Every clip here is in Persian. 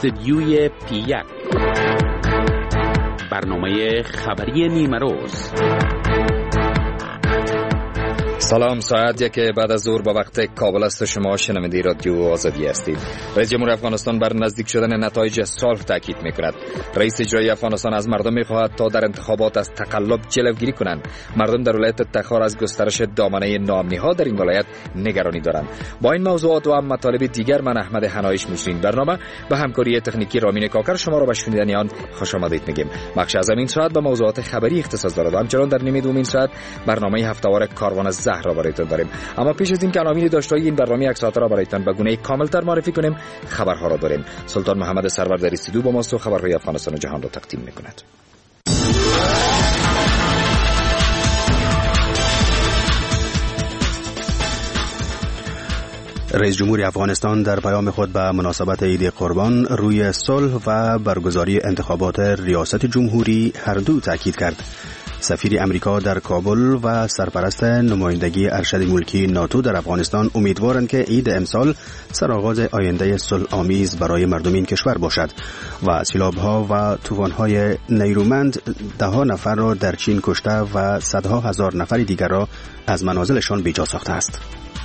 استدیوی P1 برنامه خبری نیمه روز. سلام، ساعت یک بعد از ظهر با وقت کابل است. شما شنونده رادیو آزادی هستید. رئیس جمهور افغانستان بر نزدیک شدن نتایج صلح تاکید می‌کند. رئیس اجرایی افغانستان از مردم می‌خواهد تا در انتخابات از تقلب جلوگیری کنند. مردم در ولایت تخار از گسترش دامنه ناامنی‌ها در این ولایت نگرانی دارند. با این موضوعات و هم مطالب دیگر من احمد حنایش مجری برنامه به همکاری تکنیکی رامین کاکر شما را به شنیدن آن خوش آمدید میگیم. بخش از این ساعت به موضوعات خبری اختصاص دارد. همچنین در نیمه دوم این ساعت برنامه هفته‌وار کاروان زهر را برایتان داریم. اما پیش از این که عناوین داشته‌های این برنامه یک ساعته را برایتان به گونه کاملتر معرفی کنیم، خبرها را داریم. سلطان محمد سرور در استودیو با ماست و خبرهای افغانستان و جهان را تقدیم می‌کند. رئیس جمهور افغانستان در پیام خود به مناسبت عید قربان روی صلح و برگزاری انتخابات ریاست جمهوری هر دو تاکید کرد. سفیر امریکا در کابل و سرپرست نمایندگی ارشد ملکی ناتو در افغانستان امیدوارند که عید امسال سرآغاز آینده صلح آمیز برای مردم این کشور باشد و سیلاب‌ها و طوفان‌های نیرومند ده‌ها نفر را در چین کشته و صدها هزار نفر دیگر را از منازلشان بی‌جا ساخته است.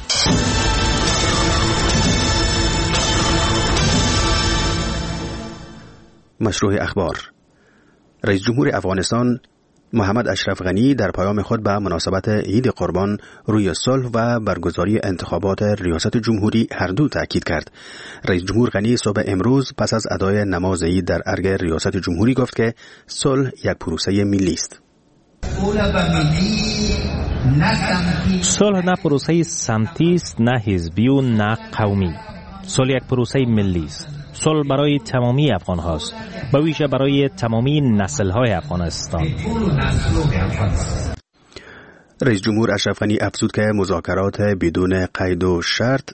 مشروع اخبار. رئیس جمهور افغانستان محمد اشرف غنی در پیام خود به مناسبت عید قربان روی صلح و برگزاری انتخابات ریاست جمهوری هر دو تاکید کرد. رئیس جمهور غنی صبح امروز پس از ادای نماز عید در ارگ ریاست جمهوری گفت که صلح یک پروسه ملی است. صلح نه پروسه سمتی است، نه حزبی و نه قومی. صلح یک پروسه ملی است. صلح برای تمامی افغان هاست، به ویژه برای تمامی نسل های افغانستان. رئیس جمهور اشرف غنی افزود که مذاکرات بدون قید و شرط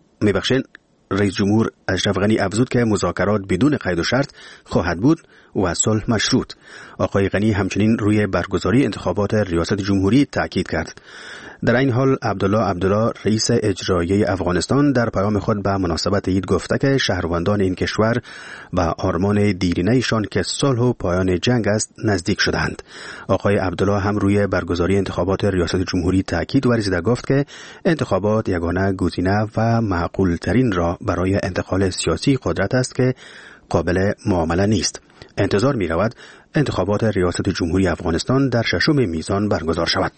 خواهد بود و صلح مشروط. آقای غنی همچنین روی برگزاری انتخابات ریاست جمهوری تاکید کرد. در این حال عبدالله رئیس اجرایی افغانستان در پیام خود به مناسبت عید گفته که شهروندان این کشور به آرمان دیرینه‌شان که صلح و پایان جنگ است نزدیک شدند. آقای عبدالله هم روی برگزاری انتخابات ریاست جمهوری تاکید ورزیده گفت که انتخابات یگانه گزینه و معقول ترین راه برای انتقال سیاسی قدرت است که قابل معامله نیست. انتظار می رود انتخابات ریاست جمهوری افغانستان در ششم میزان برگزار شود.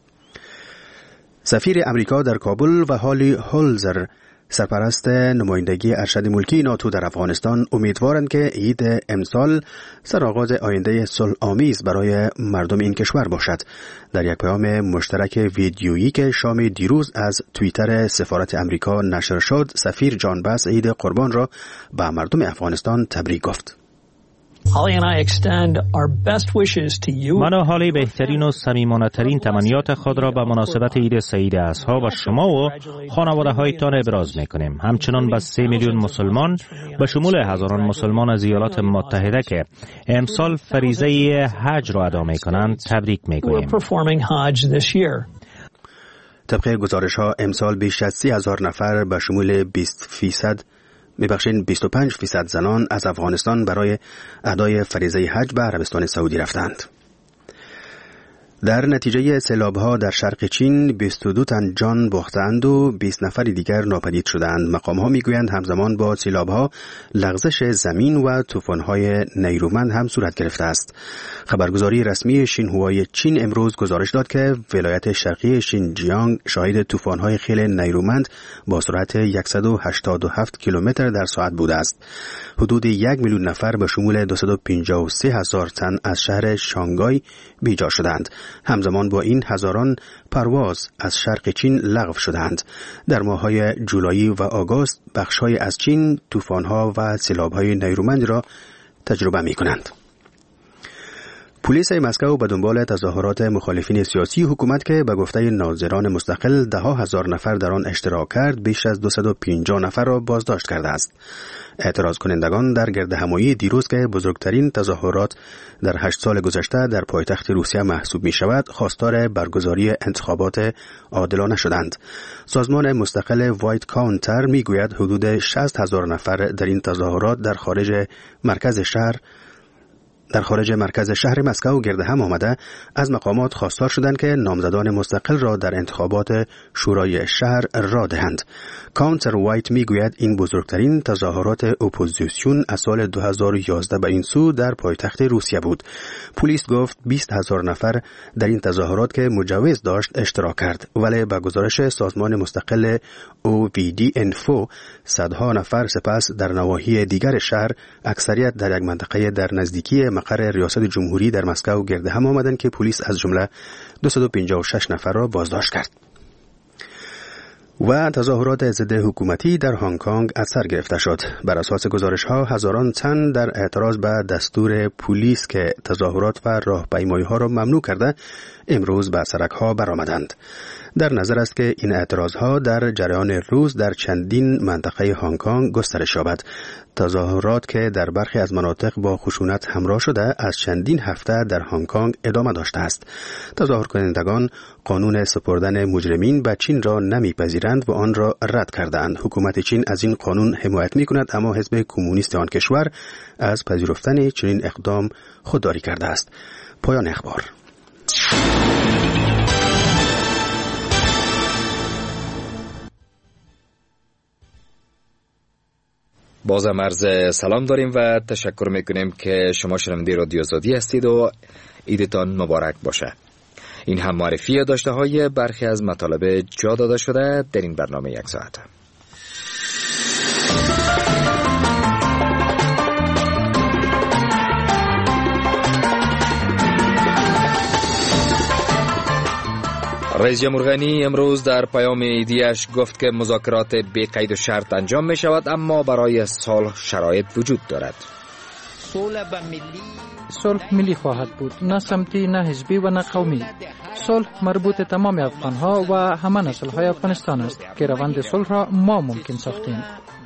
سفیر امریکا در کابل و هالی هولزر سرپرست نمایندگی ارشد ملکی ناتو در افغانستان امیدوارند که عید امسال سرآغاز آینده صلح آمیز برای مردم این کشور باشد. در یک پیام مشترک ویدیویی که شام دیروز از توییتر سفارت امریکا نشر شد، سفیر جان باس عید قربان را به مردم افغانستان تبریک گفت. من و هالی بهترین و صمیمانه‌ترین تمنیات خود را به مناسبت عید سعید اضحی و شما و خانواده‌هایتان ابراز می‌کنیم. همچنان به 3 میلیون مسلمان به شمول هزاران مسلمان از ایالات متحده که امسال فریضه حج را ادا می‌کنند تبریک می‌گوییم. طبق گزارش‌ها امسال بیش از 30,000 نفر به شمول 25% زنان از افغانستان برای ادای فریضه حج به عربستان سعودی رفتند. در نتیجه سیلاب‌ها در شرق چین 22 تن جان باختند و 20 نفر دیگر ناپدید شدند. مقام‌ها می‌گویند همزمان با سیلاب‌ها لغزش زمین و طوفان‌های نیرومند هم صورت گرفته است. خبرگزاری رسمی شینهوای چین امروز گزارش داد که ولایت شرقی شینجیانگ شاهد طوفان‌های خیل نیرومند با سرعت 187 کیلومتر در ساعت بوده است. حدود 1 میلیون نفر به شمول 253,000 تن از شهر شانگهای بیجا شدند. همزمان با این هزاران پرواز از شرق چین لغو شدند. در ماه‌های جولای و آگوست بخش‌های از چین طوفان‌ها و سیلاب‌های نیرومند را تجربه می‌کنند. پلیس مسکو به دنبال تظاهرات مخالفین سیاسی حکومت که به گفته ناظران مستقل 10,000 نفر در آن اشتراک کرد، بیش از 250 نفر را بازداشت کرده است. اعتراض کنندگان در گردهمایی دیروز که بزرگترین تظاهرات در 8 سال گذشته در پایتخت روسیه محسوب می شود، خواستار برگزاری انتخابات عادلانه شدند. سازمان مستقل وایت کانتر می گوید حدود 60,000 نفر در این تظاهرات در خارج مرکز شهر مسکو گرد هم آمده از مقامات خواستار شدند که نامزدان مستقل را در انتخابات شورای شهر راه دهند. کانتر وایت میگوید این بزرگترین تظاهرات اپوزیسیون از سال 2011 به این سو در پایتخت روسیه بود. پلیس گفت 20,000 نفر در این تظاهرات که مجوز داشت اشتراک کرد، ولی به گزارش سازمان مستقل OVD Info صدها نفر سپس در نواحی دیگر شهر، اکثریت در یک منطقه در نزدیکی مقر ریاست جمهوری در مسکو گرد هم آمدند که پلیس از جمله 256 نفر را بازداشت کرد. و تظاهرات ضد حکومتی در هنگ کنگ از سر گرفته شد. بر اساس گزارش‌ها هزاران تن در اعتراض به دستور پلیس که تظاهرات و راهپیمایی‌ها را ممنوع کرده امروز به سرک‌ها برآمدند. در نظر است که این اعتراض‌ها در جریان روز در چندین منطقه هنگ کنگ گسترش یابد. تظاهرات که در برخی از مناطق با خشونت همراه شده از چندین هفته در هنگ کنگ ادامه داشته است. تظاهر کنندگان قانون سپردن مجرمین به چین را نمیپذیرند و آن را رد کردند. حکومت چین از این قانون حمایت می‌کند، اما حزب کمونیست آن کشور از پذیرفتن چنین اقدام خودداری کرده است. پایان اخبار. بازم عرض سلام داریم و تشکر میکنیم که شما شنونده رادیو آزادی هستید و عیدتان مبارک باشه. این هم معرفی داشته های برخی از مطالب جا داده شده در این برنامه یک ساعته. رئیس جمهور غنی امروز در پیام عیدیش گفت که مذاکرات بی قید و شرط انجام می شود، اما برای صلح شرایط وجود دارد. صلح ملی خواهد بود، نه سمتی، نه حزبی و نه قومی. صلح مربوط تمام افغانها و همه نسل‌های افغانستان است که روند صلح را ما ممکن ساختیم.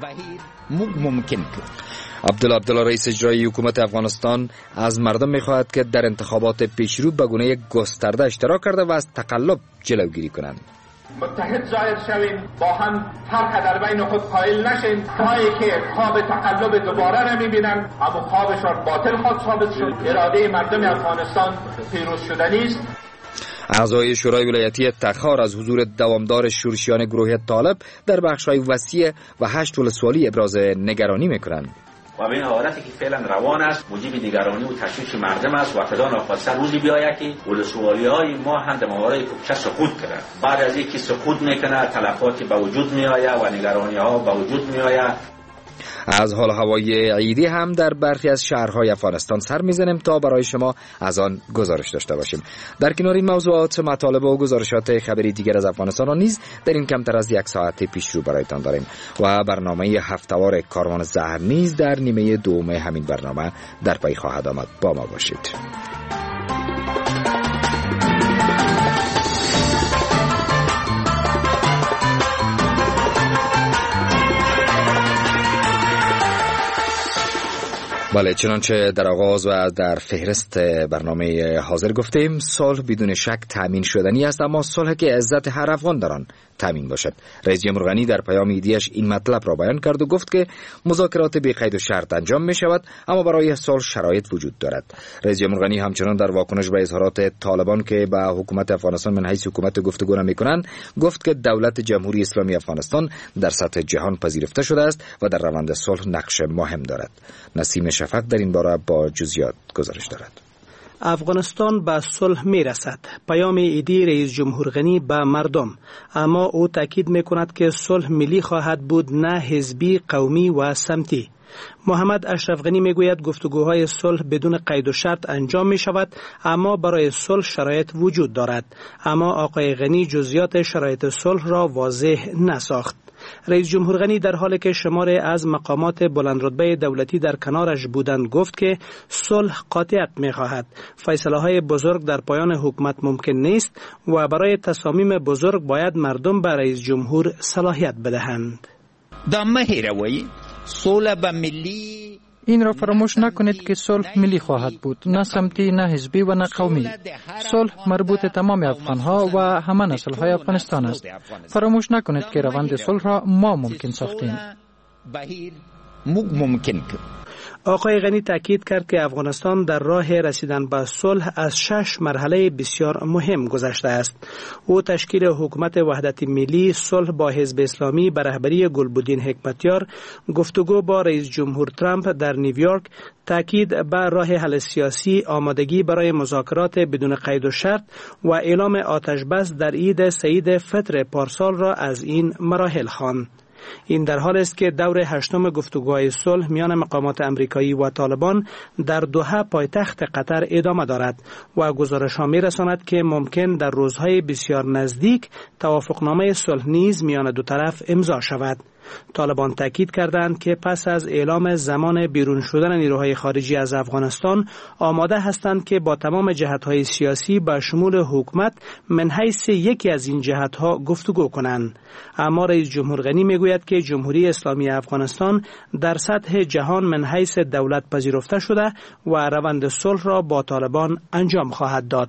عبدالله رئیس اجرایی حکومت افغانستان از مردم می‌خواهد که در انتخابات پیشرو به گونه گسترده اشتراک کرده و از تقلب جلوگیری کنند. متحد ظاهر شویم، با هم فرق در بین خود قائل نشیم. هایی که خواب تقلب دوباره نمی‌بینند، اما خوابشان باطل خواهد ثابت شد. اراده مردم افغانستان پیروز شدنی است. اعضای شورای ولایتی تخار از حضور دوامدار شورشیان گروه طالب در بخش‌های وسیع و 8 ولسوالی ابراز نگرانی می‌کنند. و به این حالتی که فعلا روان است موجب نگرانی و تشویش مردم است و خدا ناخواسته روزی بیاید که ولسوالی‌های ما هم در مواردی که سقوط کنند. بعد از اینکه سقوط میکنه تلفاتی به وجود میآید و نگرانی‌ها به وجود میآید. از حال هوای عیدی هم در برخی از شهرهای افغانستان سر میزنیم تا برای شما از آن گزارش داشته باشیم. در کنار این موضوعات، مطالب و گزارشات خبری دیگر از افغانستان را نیز در این کمتر از یک ساعت پیش رو برایتان داریم و برنامه هفته‌وار کاروان زهر نیز در نیمه دوم همین برنامه در پی خواهد آمد. با ما باشید. بله، چنانچه در آغاز و در فهرست برنامه حاضر گفتیم، صلح بدون شک تأمین شدنی است، اما صلح که عزت هر افغان در آن تأمین باشد. رئیس جمهور غنی در پیام عیدیش این مطلب را بیان کرد و گفت که مذاکرات بی قید و شرط انجام می شود، اما برای صلح شرایط وجود دارد. رئیس جمهور غنی همچنان در واکنش به اظهارات طالبان که به حکومت افغانستان من حیث حکومت گفتگو نمی‌کنند، گفت که دولت جمهوری اسلامی افغانستان در سطح جهان پذیرفته شده است و در روند صلح نقش مهم دارد. نسیم شفق در این باره با جزئیات گزارش دارد. افغانستان به صلح می رسد. پیام عیدی رئیس جمهور غنی به مردم، اما او تاکید می کند که صلح ملی خواهد بود، نه حزبی، قومی و سمتی. محمد اشرف غنی میگوید گفتگوهای صلح بدون قید و شرط انجام می شود، اما برای صلح شرایط وجود دارد. اما آقای غنی جزئیات شرایط صلح را واضح نساخت. رئیس جمهور غنی در حالی که شماری از مقامات بلندرتبه دولتی در کنارش بودند گفت که صلح قاطعیت می‌خواهد. فیصله‌های بزرگ در پایان حکومت ممکن نیست و برای تصامیم بزرگ باید مردم به رئیس جمهور صلاحیت بدهند. این را فراموش نکنید که صلح ملی خواهد بود، نه سمتی، نه حزبی و نه قومی. صلح مربوط تمام افغانها و همه نسل‌های افغانستان است. فراموش نکنید که روند صلح را ما ممکن ساختیم. آقای غنی تاکید کرد که افغانستان در راه رسیدن به صلح از 6 مرحله بسیار مهم گذشته است. او تشکیل حکومت وحدت ملی، صلح با حزب اسلامی به رهبری گلبدین حکمتیار، گفتگو با رئیس جمهور ترامپ در نیویورک، تاکید بر راه حل سیاسی، آمادگی برای مذاکرات بدون قید و شرط و اعلام آتش بس در عید سعید فطر پارسال را از این مراحل خواند. این در حال است که دور 8م گفتگوهای صلح میان مقامات امریکایی و طالبان در دوحه پایتخت قطر ادامه دارد و گزارش‌ها می‌رساند که ممکن در روزهای بسیار نزدیک توافقنامه صلح نیز میان دو طرف امضا شود. طالبان تاکید کردند که پس از اعلام زمان بیرون شدن نیروهای خارجی از افغانستان آماده هستند که با تمام جهت‌های سیاسی به شمول حکومت من حیث یکی از این جهت‌ها گفتگو کنند. اما رئیس جمهور غنی میگوید که جمهوری اسلامی افغانستان در سطح جهان من حیث دولت پذیرفته شده و روند صلح را با طالبان انجام خواهد داد.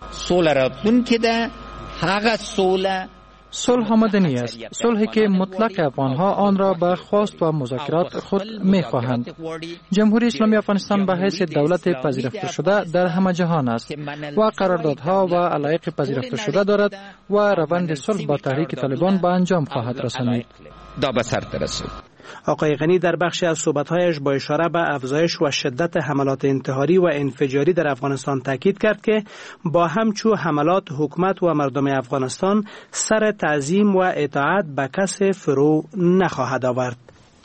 صلح آمدنی است، صلحی که مطلق افغانها آن را به خواست و مذاکرات خود می‌خواهند. جمهوری اسلامی افغانستان به حیث دولت پذیرفته شده در همه جهان است و قراردادها و علایق پذیرفته شده دارد و روند صلح با تحریک طالبان به انجام خواهد رسانید. آقای غنی در بخشی از صحبت‌هایش با اشاره به افزایش و شدت حملات انتحاری و انفجاری در افغانستان تاکید کرد که با همچو حملات حکومت و مردم افغانستان سر تعظیم و اطاعت به کس فرو نخواهد آورد.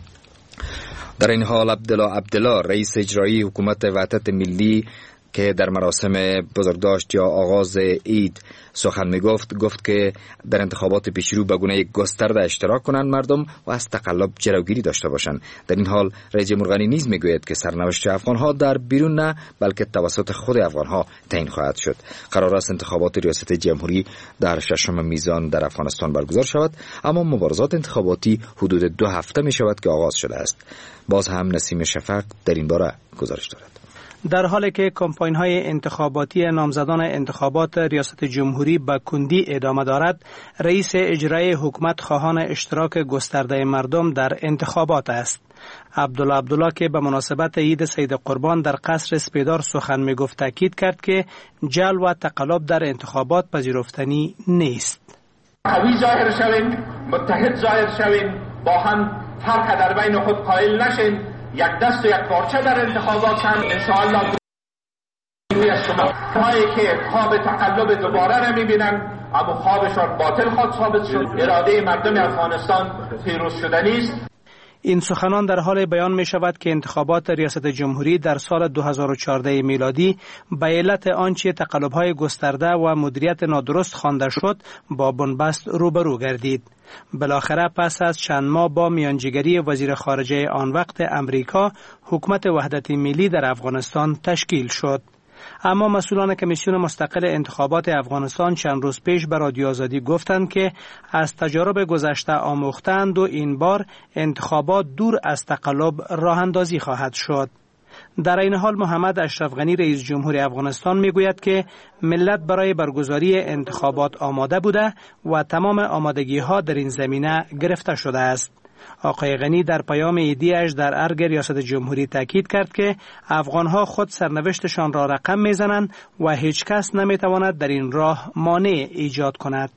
در این حال عبدالله رئیس اجرایی حکومت وحدت ملی که در مراسم بزرگداشت یا آغاز عید سخن گفت که در انتخابات پیشرو به گونه گسترده اشتراک کنند مردم و از تقلب جلوگیری داشته باشند. در این حال رئیس جمهور غنی نیز میگوید که سرنوشت افغانها در بیرون نه بلکه توسط خود افغانها تعیین خواهد شد. قرار است انتخابات ریاست جمهوری در 6 میزان در افغانستان برگزار شود، اما مبارزات انتخاباتی حدود 2 هفته می شود که آغاز شده است. باز هم نسیم شفق در این باره گزارش دارد. در حالی که کمپاین‌های انتخاباتی نامزدان انتخابات ریاست جمهوری به کندی ادامه دارد، رئیس اجرایی حکومت خواهان اشتراک گسترده مردم در انتخابات است. عبدالله که به مناسبت عید سید قربان در قصر سپیدار سخن می‌گفت تاکید کرد که جلب و تقلب در انتخابات پذیرفتنی نیست. قوی ظاهر شویم، متحد ظاهر شویم، با هم فرق در بین خود قائل نشیم، یک دست و یک پارچه در انتخابات هم انشاءالله روی شما هایی که خواب تقلب دوباره را میبینن اما خوابشان باطل خود ثابت شد. اراده مردم افغانستان پیروز شدنی است. این سخنان در حال بیان می شود که انتخابات ریاست جمهوری در سال 2014 میلادی به علت آنچه تقلب‌های گسترده و مدیریت نادرست خوانده شد با بنبست روبرو گردید. بالاخره پس از چند ماه با میانجیگری وزیر خارجه آن وقت امریکا، حکومت وحدت ملی در افغانستان تشکیل شد. اما مسئولان کمیسیون مستقل انتخابات افغانستان چند روز پیش به رادیو آزادی گفتند که از تجارب گذشته آموختند و این بار انتخابات دور از تقلب راه اندازی خواهد شد. در این حال محمد اشرف غنی رئیس جمهور افغانستان میگوید که ملت برای برگزاری انتخابات آماده بوده و تمام آمادگی ها در این زمینه گرفته شده است. آقای غنی در پیام عیدی‌اش در ارگ ریاست جمهوری تاکید کرد که افغانها خود سرنوشتشان را رقم میزنند و هیچ کس نمیتواند در این راه مانع ایجاد کند.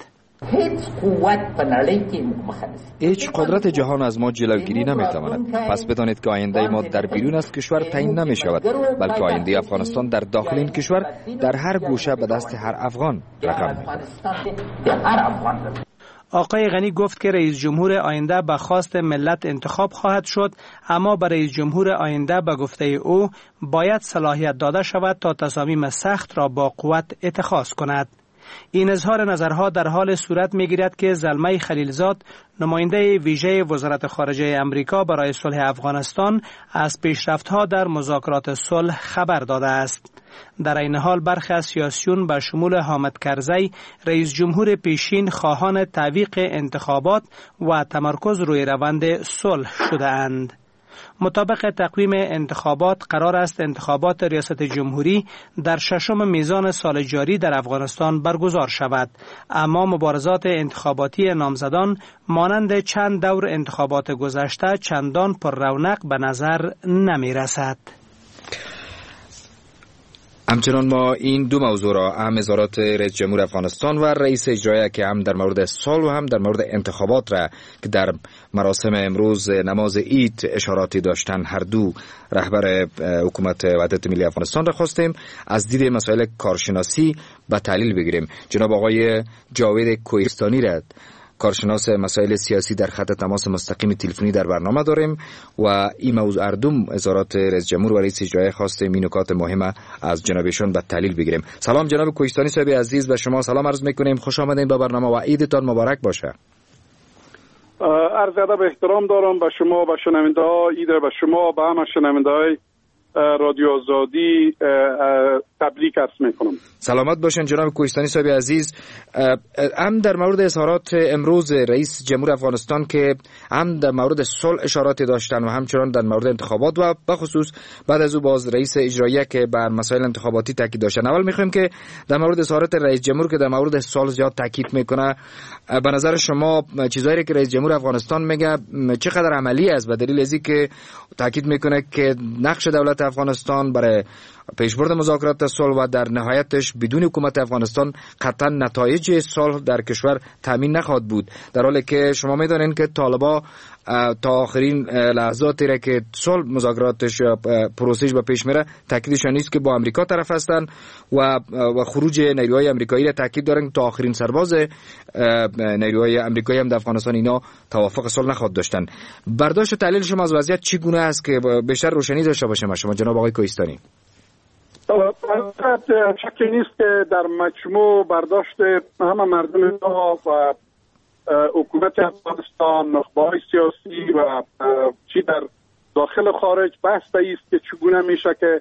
هیچ قدرت جهان از ما جلوگیری نمیتواند. پس بدانید که آینده ما در بیرون از کشور تعیین نمی شود، بلکه آینده افغانستان در داخل این کشور در هر گوشه به دست هر افغان رقم می‌خورد. آقای غنی گفت که رئیس جمهور آینده به خواست ملت انتخاب خواهد شد، اما به رئیس جمهور آینده به گفته او باید صلاحیت داده شود تا تصامیم سخت را با قوت اتخاذ کند. این اظهار نظرها در حال صورت می‌گیرد که زلمه خلیلزاد، نماینده ویژه وزارت خارجه امریکا برای صلح افغانستان، از پیشرفت‌ها در مذاکرات صلح خبر داده است. در این حال برخی از سیاسیون به شمول حامد کرزی، رئیس جمهور پیشین، خواهان تعویق انتخابات و تمرکز روی روند صلح شده اند. مطابق تقویم انتخابات قرار است انتخابات ریاست جمهوری در 6 میزان سال جاری در افغانستان برگزار شود، اما مبارزات انتخاباتی نامزدان مانند چند دور انتخابات گذشته چندان پر رونق به نظر نمی رسد. همچنان ما این دو موضوع را، هم اظهارات رئیس جمهور افغانستان و رئیس اجرایی که هم در مورد صلح و هم در مورد انتخابات را که در مراسم امروز نماز عید اشاراتی داشتن، هر دو رهبر حکومت وحدت ملی افغانستان را خواستیم از دید مسائل کارشناسی به تحلیل بگیریم. جناب آقای جاوید کوهستانی را، کارشناس مسائل سیاسی، در خط تماس مستقیم تلفنی در برنامه داریم و این موضوع اردوم اظهارات رئیس جمهور و رئیس اجرایی خواستیم این نکات مهم از جنابشون به تحلیل بگیریم. سلام جناب کوهستانی صاحب عزیز، به شما سلام عرض میکنیم، خوش آمدین به برنامه و عیدتان مبارک باشه. عرض ادب احترام دارم به شما، به شنونده ها، عید به شما، به همه شنونده های رادیو آزادی تبریک عرض میکنم. سلامت باشین جناب کوهستانی صاحب عزیز. هم در مورد اظهارات امروز رئیس جمهور افغانستان که هم در مورد صلح اشاراتی داشتن و همچنان در مورد انتخابات و به خصوص بعد از او باز رئیس اجرایی که بر مسائل انتخاباتی تاکید داشتن، اول میخوایم که در مورد اظهارات رئیس جمهور که در مورد صلح زیاد تاکید میکنه، به نظر شما چیزایی که رئیس جمهور افغانستان میگه چقدر عملی است، به دلیل ازی که تاکید میکنه که نقش دولت افغانستان برای پیشبرد مذاکرات صلح و در نهایتش بدون حکومت افغانستان قطعا نتایج صلح در کشور تامین نخواهد بود، در حالی که شما میدونین که طالبا تا آخرین لحظاتی را که صلح مذاکراتش پروسش به پیش میره تاکیدشان نیست که با امریکا طرف هستن و خروج نیروهای آمریکایی را تاکید دارن تا آخرین سرباز نیروهای آمریکایی هم در افغانستان اینا توافق صلح نخواهد داشتن. برداشت و تحلیل شما از وضعیت چی گونه است که بیشتر روشنی داشته باشه شما جناب آقای کوهستانی؟ شکی نیست که در مجموع برداشت همه مردم و حکومت افغانستان، نخبه‌های سیاسی و چی در داخل و خارج بحث است که چگونه میشه که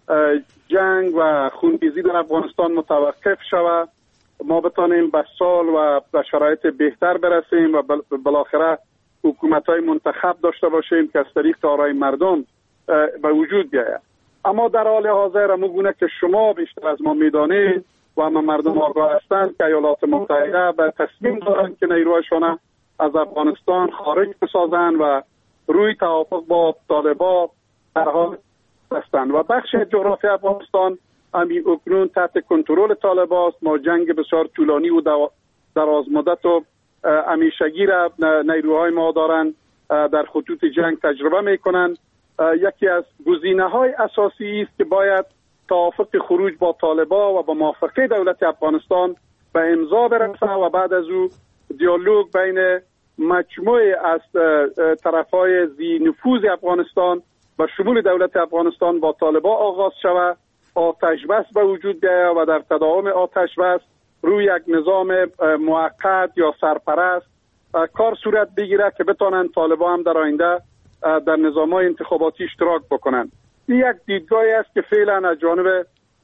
جنگ و خونریزی در افغانستان متوقف شود، ما بتانیم به سال و به شرایط بهتر برسیم و بالاخره حکومت‌های منتخب داشته باشیم که از طریق آرای مردم به وجود بیاید. اما در حال حاضر همونگونه که شما بیشتر از ما میدانید و همه مردم آگاه هستند که ایالات متحده به تصمیم دارند که نیروهایشان از افغانستان خارج بسازند و روی توافق با طالبان در حال هستند و بخش جغرافی افغانستان همین اکنون تحت کنترل طالبان است. ما جنگ بسیار طولانی و دراز مدت و همیشگی را نیروهای ما دارند در خطوط جنگ تجربه میکنند. یکی از گزینه‌های اساسی است که باید توافق خروج با طالبان و با موافقه دولت افغانستان به امضا برسه و بعد از او دیالوگ بین مجموعه از طرف‌های ذی نفوذ افغانستان و شمول دولت افغانستان با طالبان آغاز شود، آتش بس به وجود بیاید و در تداوم آتش بس روی یک نظام موقت یا سرپرست کار صورت بگیره که بتونن طالبان هم در آینده در نظام‌های انتخاباتی اشتراک بکنند. این یک دیدگاهی است که فعلا از جانب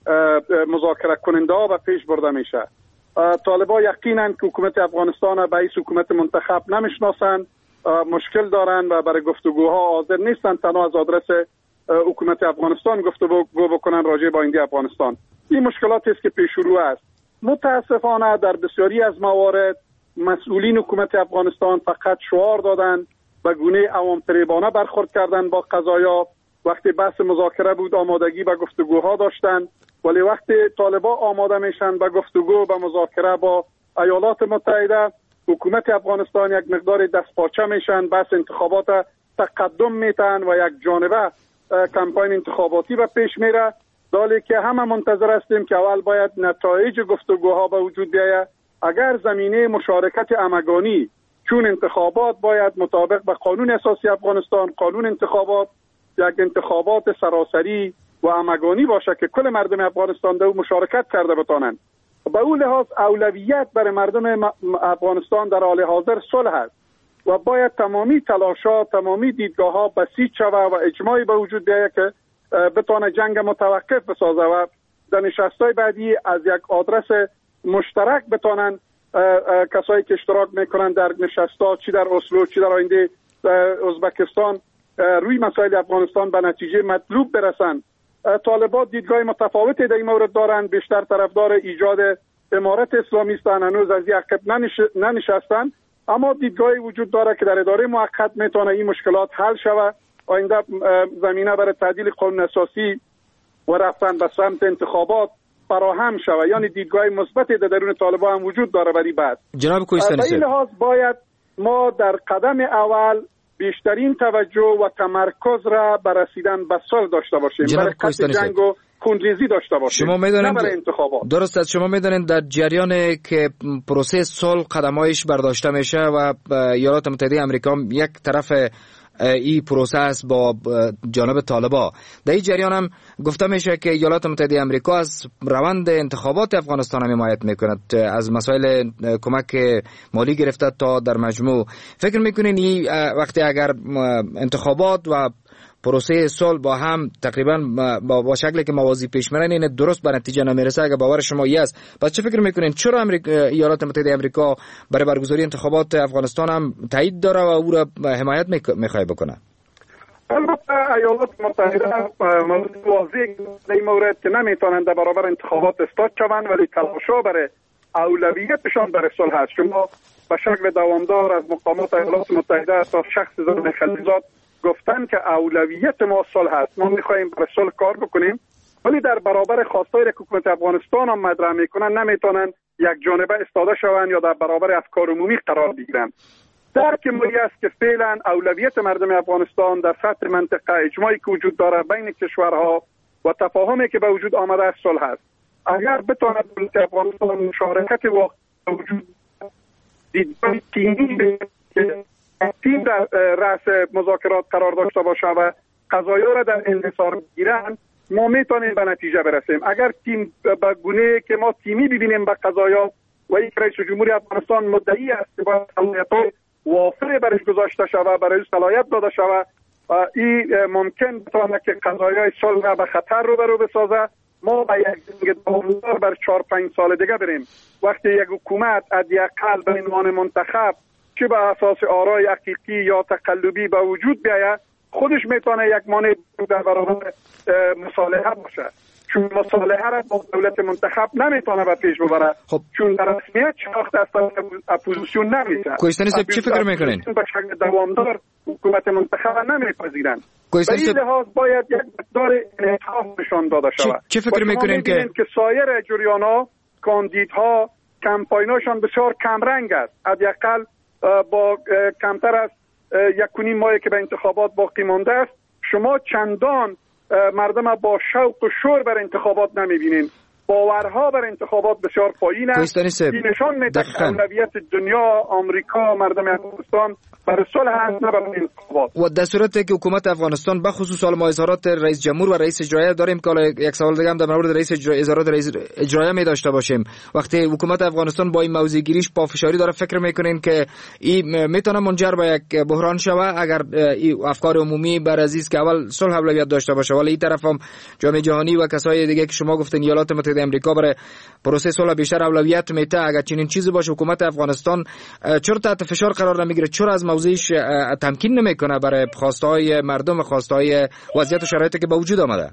مذاکره کننده‌ها به پیش برده میشه. طالبان یقینا که حکومت افغانستان به حکومت منتخب نمیشناسند، مشکل دارند و برای گفتگوها حاضر نیستند تنها از آدرس حکومت افغانستان گفتگو بکنن راجع به آینده افغانستان. این مشکلاتی است که پیش رو است. متاسفانه در بسیاری از موارد مسئولین حکومت افغانستان فقط شعار دادند، به گونه عوام‌فریبانه برخورد کردند با قضایا. وقتی بحث مذاکره بود آمادگی به گفتگوها داشتند، ولی وقتی طالبان آماده میشن به گفتگو به مذاکره با ایالات متحده، حکومت افغانستان یک مقدار دستپاچه میشن، بحث انتخابات تقدم میتن و یک جانبه کمپاین انتخاباتی به پیش میره. دالی که همه منتظر هستیم که اول باید نتایج گفتگوها به وجود بیاید، اگر زمینه مشارکت همگانی، چون انتخابات باید مطابق به قانون اساسی افغانستان، قانون انتخابات یک انتخابات سراسری و همگانی باشه که کل مردم افغانستان در مشارکت کرده بتانند. به اون لحاظ اولویت برای مردم افغانستان در حال حاضر صلح است و باید تمامی تلاشات، تمامی دیدگاه ها بسیج شوه و اجماعی به وجود بیاید که بتانه جنگ متوقف بسازه و در نشست‌های بعدی از یک آدرس مشترک بتانن کسایی که اشتراک میکنن در نشست‌ها، چی در اسلو چی در آینده ازبکستان، روی مسائل افغانستان به نتیجه مطلوب برسن. طالبان دیدگاه متفاوتی در این مورد دارند، بیشتر طرفدار ایجاد امارت اسلامی هستند، هنوز از این عقب ننشستند، اما دیدگاهی وجود داره که در اداره موقت میتونه این مشکلات حل شود، آینده زمینه برای تعدیل قانون اساسی و رفتن به سمت انتخابات فراهم شود. یعنی دیدگاه مثبتی در درون طالبان هم وجود داره برای بعد. جناب کوهستانی به این لحاظ باید ما در قدم اول بیشترین توجه و تمرکز را بر رسیدن به صلح داشته باشیم، برای قطع جنگ و خونریزی داشته باشیم، شما میدونید برای انتخابات. درست است. شما میدونید در جریان که پروسه صلح قدمایش برداشته میشه و ایالات متحده آمریکا یک طرف این پروسه است با جانب طالبان، در این جریان هم گفته میشه که ایالات متحده آمریکا از روند انتخابات افغانستان هم حمایت میکند، از مسائل کمک مالی گرفته تا در مجموع. فکر میکنین این وقتی اگر انتخابات و پروسه صلح با هم تقریبا با شکلی که موازی پیش میرن این درست به نتیجه نمیرسه؟ اگر باور شما است، پس چه فکر میکنین چرا ایالات متحده آمریکا برای برگزاری انتخابات افغانستان هم تایید داره و او را حمایت میخواد بکنه؟ البته ایالات متحده واضح در این مورد که نمیتونند در برابر انتخابات استاد شوند، ولی تلاشا برای اولویتشان برای صلح است. شما به شکل دوامدار از مقامات ایالات متحده تا شخص زن خلیزاد گفتن که اولویت ما صلح است، ما میخواهیم برای صلح کار بکنیم، ولی در برابر خواستای حکومت افغانستان هم مطرح میکنن، نمیتونن یک جانبه استاده شوند یا در برابر افکار عمومی قرار بگیرن. درک ملی است که فعلا اولویت مردم افغانستان در سطح منطقه، اجماعی که وجود داره بین کشورها و تفاهمی که به وجود آمده است صلح است. اگر بتواند دولت افغانستان مشارکت واقعی وجود دیدگاه تیمی تیم در رأس مذاکرات قرار داشته باشه و قضایا را در انحصار بگیرن، ما میتونیم به نتیجه برسیم. اگر تیم به گونه که ما تیمی ببینیم به قضایا و یک رئیس جمهوری افغانستان مدعی است که باید صلاحیت‌های وافر برش گذاشته شود، برای صلاحیت داده شود، این ممکن بتونه که قضایای صلح را به خطر رو بسازه. ما به یک جنگ دوامدار بر 4-5 سال دیگه بریم. وقتی یک حکومت حداقل به عنوان منتخب چه به اساس آرای حقیقی یا تقلبی به وجود بیاید، خودش میتونه یک مانع در برابر مصالحه باشه، چون مصالحه را با دولت منتخب نمیتونه به پیش ببره. خب چون در رسمیت شناخته از طرف اپوزیسیون نمیشه. کوهستانی صاحب چی فکر میکنین؟ به شکل دوامدار حکومت منتخب نمیپذیرن. به این لحاظ باید یک مقدار انعطاف نشان داده شود. چی فکر میکنین که سایر جریان‌ها، کاندیدها، کمپایناشان بسیار کم رنگ است، حداقل با کمتر از 1.5 ماهی که به انتخابات باقی مانده است، شما چندان مردم با شوق و شور بر انتخابات نمیبینین. باورها بر انتخابات بسیار پایین است. این نشان میده که اولویت دنیا، آمریکا، مردم افغانستان برای صلح هست نه برای انتخابات. و در صورتی که حکومت افغانستان بخصوص حال ما اظهارات رئیس جمهور و رئیس اجرایی داریم که یک سوال دیگه هم در مورد رئیس اجرایی می داشته باشیم، وقتی حکومت افغانستان با این موضوع گیریش پافشاری داره، فکر میکنین که این میتونه منجر به یک بحران شوه اگر این افکار عمومی بر عزیز که اول صلح اولویت داشته باشه، ولی این طرف هم جامعه جهانی و کسای دیگه که شما گفتین ایالات متحده آمریکا برای پروسه صلح بیشتر اولویت میده، اگر چنین چیزی باشه حکومت افغانستان چرا تحت فشار قرار نمیگیره؟ چرا از موضوعش تمکین نمیکنه برای خواستهای مردم و خواستهای وضعیت و شرایطی که به وجود آمده؟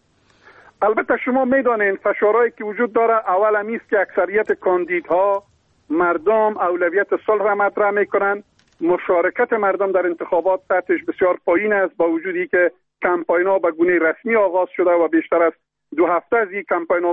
البته شما میدانید فشارهایی که وجود داره، اول هم است که اکثریت کاندیدها مردم اولویت صلح را مطرح میکنن، مشارکت مردم در انتخابات سطحش بسیار پایین است، با وجودی که کمپاین‌ها به گونه رسمی آغاز شده و بیشتر از 2 هفته از این کمپاین‌ها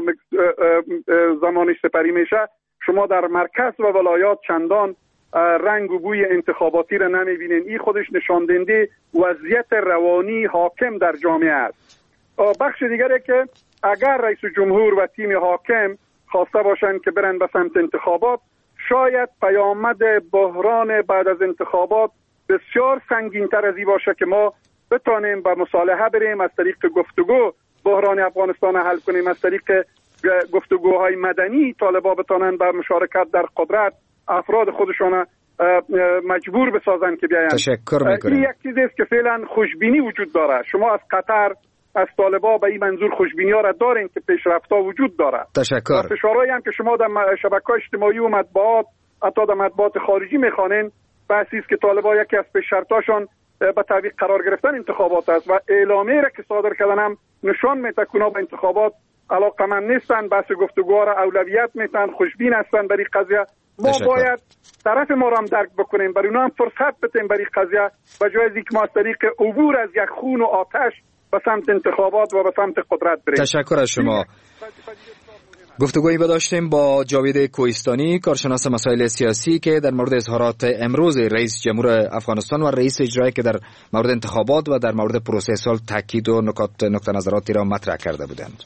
زمانش سپری میشه. شما در مرکز و ولایات چندان رنگ و بوی انتخاباتی را نمیبینین. این خودش نشان دهنده وضعیت روانی حاکم در جامعه است. بخش دیگری که اگر رئیس جمهور و تیم حاکم خواسته باشند که برن به سمت انتخابات، شاید پیامد بحران بعد از انتخابات بسیار سنگین‌تر از این باشه که ما بتانیم به مصالحه بریم، از طریق گفتگو بحران افغانستان حل کنیم، از طریق گفتگوهای مدنی طالبان بتانن به مشارکت در قدرت افراد خودشون مجبور بسازن که بیاین. تشکر میکنم. این یک چیزی است که فعلا خوشبینی وجود داره. شما از قطر از طالبان به این منظور خوشبینی ها را دارین که پیشرفت‌ها وجود داره. تشکر. فشارهایی هم که شما در شبکه‌های اجتماعی و مطبوعات حتی در مطبوعات خارجی میخوانین بحثی است که طالبان یکی از پیشرفتاشون به تعویق قرار گرفتن انتخابات است و اعلامیه را که صادر کردن هم نشان میده که به انتخابات علاقمند نیستن، بحث گفتگوها را اولویت میتن، خوشبین هستن برای قضیه. ما باید طرف ما را هم درک بکنیم، برای اونا هم فرصت بدیم برای قضیه، به جای از اینکه ما از طریق عبور از یک خون و آتش به سمت انتخابات و به سمت قدرت بریم. تشکر از شما. گفتگویی داشتیم با جاوید کوهستانی، کارشناس مسائل سیاسی، که در مورد اظهارات امروز رئیس جمهور افغانستان و رئیس اجرایی که در مورد انتخابات و در مورد پروسه صلح تاکید و نکته نظراتی را مطرح کرده بودند.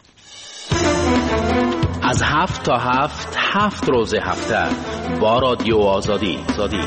از 7 تا 7 روز هفته با رادیو آزادی.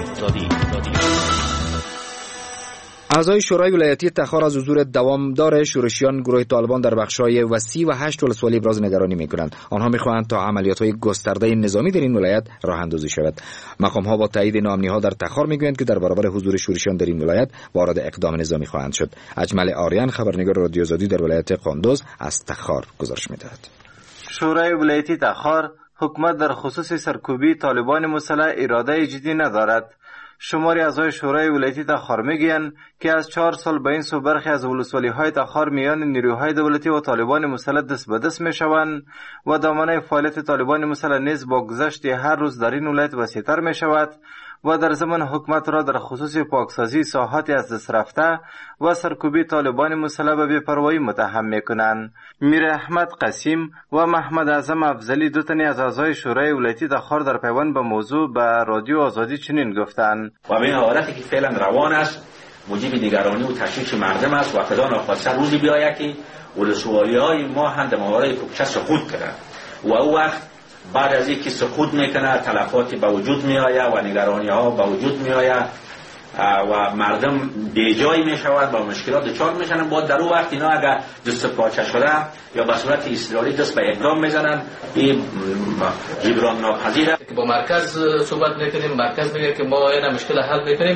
اعضای شورای ولایتی تخار از حضور دوامدار شورشیان گروه طالبان در بخش‌های وسیع و 8 ولسوالی ابراز نگرانی می‌کنند. آنها می‌خواهند تا عملیات‌های گسترده نظامی در این ولایت راه اندازی شود. مقام‌ها با تایید ناامنی‌ها در تخار می‌گویند که در برابر حضور شورشیان در این ولایت وارد اقدام نظامی خواهند شد. اجمل آریان، خبرنگار رادیو آزادی در ولایت قندوز، از تخار گزارش می‌دهد. شورای ولایتی تخار حکومت در خصوص سرکوبی طالبان مسلح اراده جدی ندارد. شماری اعضای شورای ولایتی تخار میگویند که از 4 سال به این سو برخی از ولسوالی‌های تخار میان نیروهای دولتی و طالبان مسلح دست به دست میشوند و دامنه فعالیت طالبان مسلح نیز با گذشت هر روز در این ولایت وسیع‌تر میشود و در زمان حکومت را در خصوص پاکسازی ساحاتی از دست رفته و سرکوبی طالبان مسلح به بی‌پروایی متهم میکنند. میر احمد قسیم و محمد اعظم افضلی، دو تن از اعضای شورای ولایتی تخار، در پیوند به موضوع به رادیو آزادی چنین گفتند: و این حالتی که فعلا روان است موجب نگرانی و تشویش مردم است و خدا ناخواسته روزی بیاید که ولسوالی‌های ما هم در مواردی کوچه سقوط کنند و او وقت بعد از اینکه سقوط میکنه تلفاتی به وجود میآید و نگرانی ها به وجود میآید و مردم بیجای میشود و مشکلات دچار میشن. با در اون وقت اینا اگر دست پاچه شده یا به صورت اضطراری دست به اقدام میزنن، این جبران ناپذیره. با مرکز صحبت میکنیم، مرکز میگه که ما این مشکل حل میکنیم.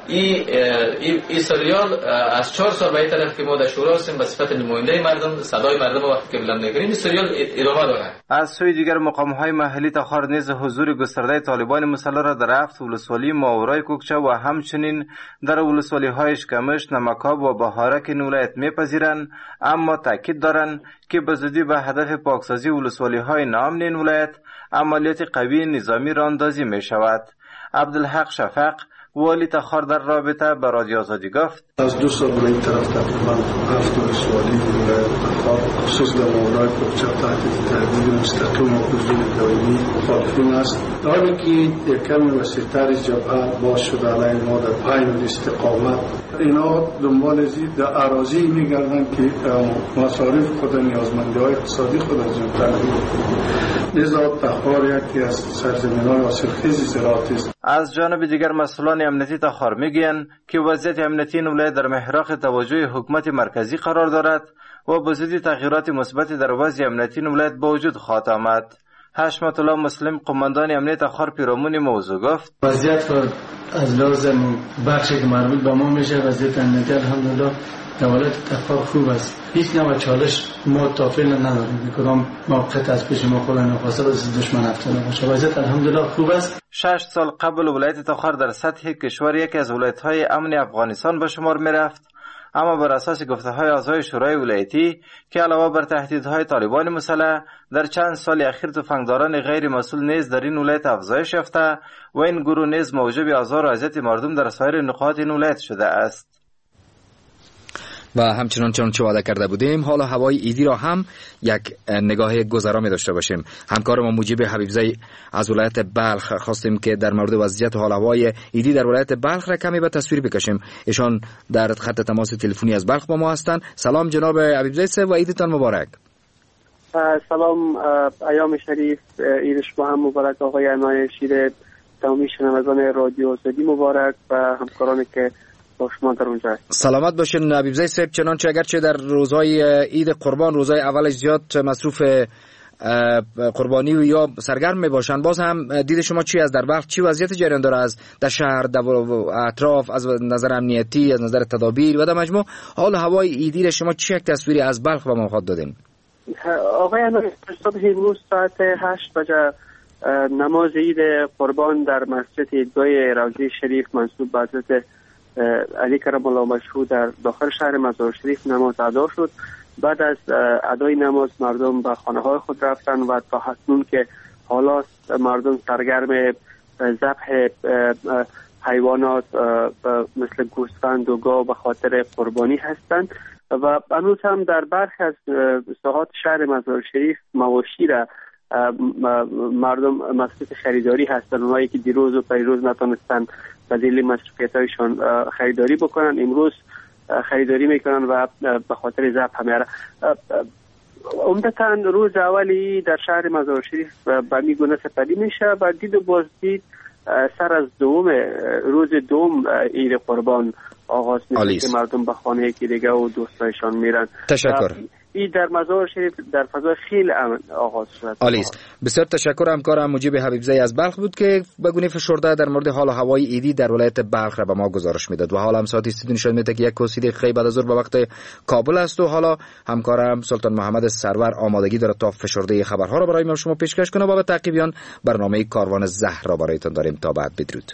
این سریال از 4 سال به این طرف که ما در شورا هستیم به صفت نماینده مردم، صدای مردم وقتی که بلند میکنیم، این سریال ادامه داره. از سوی دیگر مقام‌های محلی تخار نیز حضور گسترده طالبان مسلح را در 7 ولسوالی ماورای کوکچه و همچنین در ولسوالی‌های اشکمش، نمکاب و بهارک این ولایت میپذیرند، اما تاکید دارند که به زودی به هدف پاکسازی ولسوالی‌های ناامن این ولایت عملیات قوی نظامی را اندازی میشود. عبدالحق شفق، والی تخار، در رابطه با رادیو آزادی گفت: از 2 سال به این طرف تقریبا 7 ولسوالی تخار خصوص در ماورای کوکچه تحت تهدید مستقیم و حضور دائمی مخالفین است. در حالی که یکم وسیع‌تر جبهه باز شده علیه ما در پای استقامت، اینا دنبال در اراضی میگردن که مصارف خود، نیازمندی‌های اقتصادی خود از جمله تامین کنند. لذا تخار یکی از سرزمین‌های حاصلخیز زراعتی است. از جانب دیگر مسئولان امنیتی تخار میگویند که وضعیت امنیتی این ولایت در محراق توجه حکومت مرکزی قرار دارد و به زودی تغییرات مثبتی در وضع امنیتی این ولایت با وجود خواهد آمد. حشمت الله مسلم، قماندان امنیت تخار، پیرامون موضوع گفت: وضعیت از لازم بخشی که مربوط به ما میشه، وضعیت امنیتی الحمدلله در ولایت تخار خوب است. هیچ نوع چالش ما تا فعلا نداریم. کدام موقعیت از پیش ما خود ناخواسته از دشمن افتاده باشه. وضعیت الحمدلله خوب است. 6 سال قبل ولایت تخار در سطح کشور یکی از ولایت‌های امن افغانستان به شمار می‌رفت، اما بر اساس گفته‌های اعضای شورای ولایتی که علاوه بر تهدیدهای طالبان مسلح در چند سال اخیر تفنگداران غیر مسئول نیز در این ولایت افزایش یافته و این گروه نیز موجب آزار و اذیت مردم در سایر نقاط این ولایت شده است. و همچنان چون وعده کرده بودیم، حالا هوای ایدی را هم یک نگاه گذرا می داشته باشیم. همکار ما موجب حبیبزی از ولایت بلخ خواستیم که در مورد وضعیت حال هوای ایدی در ولایت بلخ را کمی به تصویر بکشیم. ایشان در خط تماس تلفنی از بلخ با ما هستند. سلام جناب حبیبزی و عیدتان مبارک. سلام ایام شریف، عید شما هم مبارک آقای عنایت شیر تمامی شنوندگان رادیو آزادی مبارک و همکارانی که با شما در اونجا هست. سلامت باشین حبیبزاده صاحب. چنانچه اگرچه در روزهای عید قربان روزهای اولش زیاد مصروف قربانی و یا سرگرم میباشن، باز هم دید شما چی از در بلخ چی وضعیت جریان داره از در شهر اطراف، از نظر امنیتی، از نظر تدابیر و در مجموع حال هوای عیدی شما چی یک تصویری از بلخ به ما خواهد دادین؟ آقای صبح امروز ساعت 8 بجه نماز عید قربان در مسجد عیدگاه روضه شریف منسوب به حضرت علی کرم الله مشهور در داخل شهر مزار شریف نماز ادا شد. بعد از ادای نماز مردم به خانه های خود رفتن و تا حتمون که حالا مردم سرگرم ذبح حیوانات مثل گوسفند و گاو به خاطر قربانی هستند و هنوز هم در برخی از ساحات شهر مزار شریف مواشی را مردم مصروف خریداری هستند. اونایی که دیروز و پیروز نتونستن به دلیل مصروفیت‌هایشان خریداری بکنن امروز خریداری میکنن و به خاطر ذبح همیاره. عمدتاً روز اولی در شهر مزار شریف به می گونه سپری میشه و دید و بازدید سر از روز دوم عید قربان آغاز میشه که مردم به خانه یکی دیگه و دوستایشان میرن. تشکر. این در مزار شریف در فضای خیلی امن آغاز شد. عالیست. بسیار تشکر. همکارم مجیب حبیبزاده از بلخ بود که به گونه فشرده در مورد حال هوای عیدی در ولایت بلخ را به ما گزارش میداد و حالا هم ساعت استودیو نشان میده که 1 دقیقه بعد از ظهر به وقت کابل است و حالا همکارم سلطان محمد سرور آمادگی داره تا فشرده خبرها را برای ما شما پیشکش کنه و به تعقیبیان برنامه کاروان زهر را برایتان داریم. تا بعد بدرود.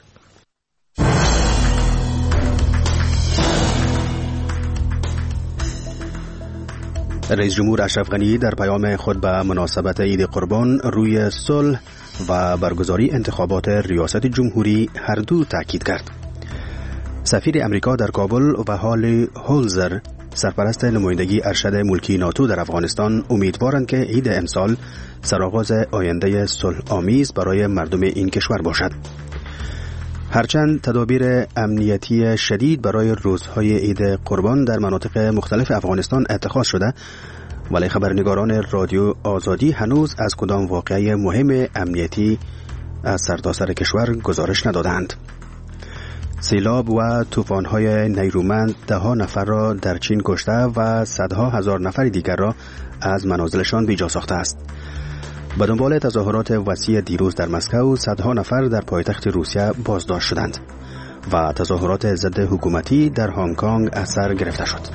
رئیس جمهور اشرف غنی در پیام خود به مناسبت عید قربان روی صلح و برگزاری انتخابات ریاست جمهوری هر دو تاکید کرد. سفیر امریکا در کابل و هالی هولزر سرپرست نمایندگی ارشد ملکی ناتو در افغانستان امیدوارند که عید امسال سرآغاز آینده صلح آمیز برای مردم این کشور باشد. هرچند تدابیر امنیتی شدید برای روزهای عید قربان در مناطق مختلف افغانستان اتخاذ شده، ولی خبرنگاران رادیو آزادی هنوز از کدام واقعه مهم امنیتی از سرتاسر کشور گزارش ندادند. سیلاب و طوفان‌های نیرومند 10 نفر را در چین کشته و صدها هزار نفر دیگر را از منازلشان بیجا ساخته است. به دنبال تظاهرات وسیع دیروز در مسکو، صدها نفر در پایتخت روسیه بازداشت شدند و تظاهرات ضد حکومتی در هنگ کنگ از سر گرفته شد.